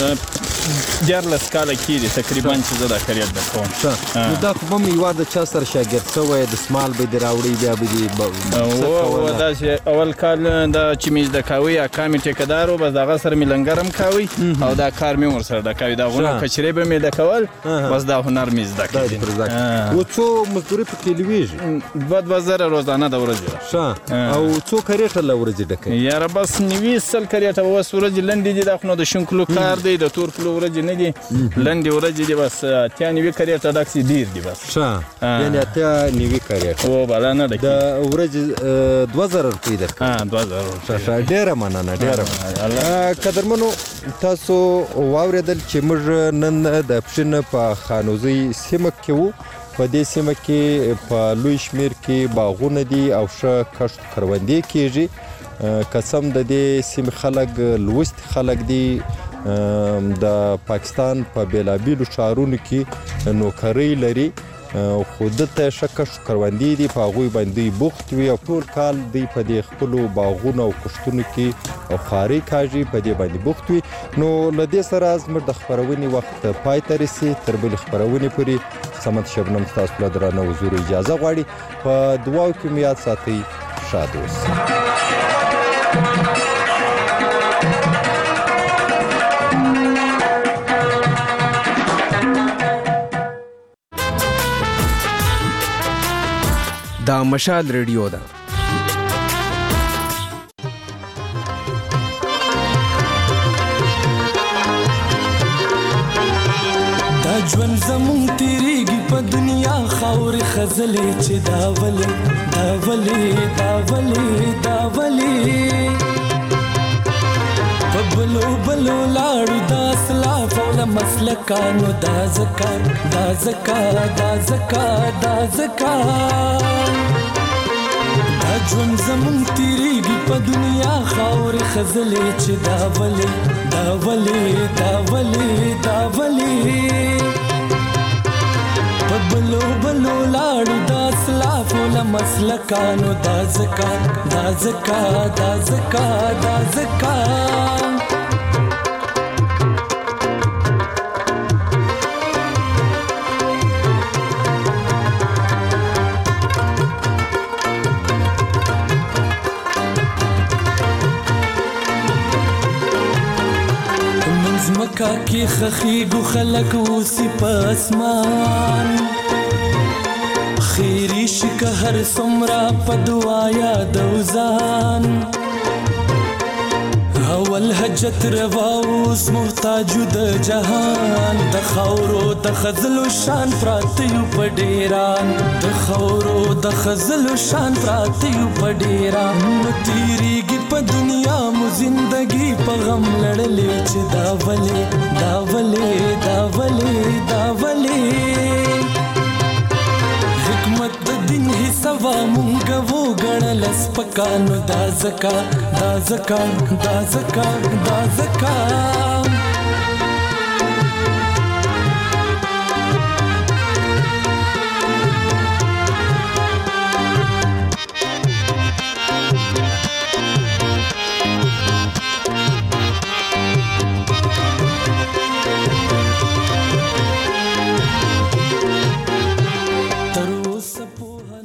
[SPEAKER 17] 14 کاله کېږي تقریبا چې زه دا کریټ ډکوم
[SPEAKER 5] نو دا خو به مې یوار د چا سره شاګرد شوی د سمال به دې راوړی بیا به دې
[SPEAKER 17] داسې اول کال دا چې مې زده کوي اکا مې ټیکهدار و بس د هغه سره مې لنګر هم کوي او دا کار مې ورسره ډکوي دا غونه کچرې به مې ډکول بس دا هنر مې زده کړی
[SPEAKER 5] و څو مزدوري پکې لویږي
[SPEAKER 17] 2000 روزانه د ورځې
[SPEAKER 5] او څو کریټه له ورځې ډکوي
[SPEAKER 17] یاره بس 90 کریټه اوس ورځې لنډې دي دا خو نو د شنکلو کار دی د تور پلو ورځې نه دي لنډې ورځې دي بس 90 کریټه ډک سي ډیر دي بس
[SPEAKER 5] یعنې 90 کریټه
[SPEAKER 17] او بلا نه ډکي
[SPEAKER 5] د ورځې 2000 روپۍ درکړه
[SPEAKER 17] 2000
[SPEAKER 5] ډیره مننه ډیره قدرمنو تاسو واورېدل چې موږ نن د پښین په خانوزۍ سیمه کې وو په دې سیمه کې په لوی شمیر کې باغونه دي او ښه کښت کروندې کیږي قسم د دې سیمې خلک لوست خلک دي د پاکستان په بیلابیلو ښارونو کې نوکرۍ لري خو دلته ښه کښت کروندې دي په هغوی باندې بوخت وي او ټول کال دوی په دې خپلو باغونو او کښتونو کې او خوارۍ کاږي په دې باندې بوخت وي نو له دې سره زموږ د خپرونې وخت پای ته رسي تر بلې خپرونې پورې صمد شبنم ستاسو له درانه حضور اجازه غواړي په دعاو کې مو یاد ساتئ ښاد اوسئ
[SPEAKER 18] دا مشال ریډیو ده
[SPEAKER 10] دا ژوند زمون تیریږي په دنیا خاورې خزلې چې دا ولې په بلو لاړو دا اسلاف او له مسلکانو دا زکات دا ژوند زمون تیریږي په دنیا خاورې خزلې چې دا ولې په بلو لاړو دا اسلاف او له مسلکانو دا زکات مکا کې خخیګو خلک اوسې په اسمان خیری شکه هر څومره په دعا یادو ځان اول حجت روا اوس محتاج د جهان د خاورو د خزلو شان پراتیو په ډیران د خاورو د خزلو شان پراتیو په ډیران نو تیریږي په دنیا مو زندگی په غم لړلې چې دا ولې حکمت د دین حسابه مونږ وو ګڼل سپکانو دا زکات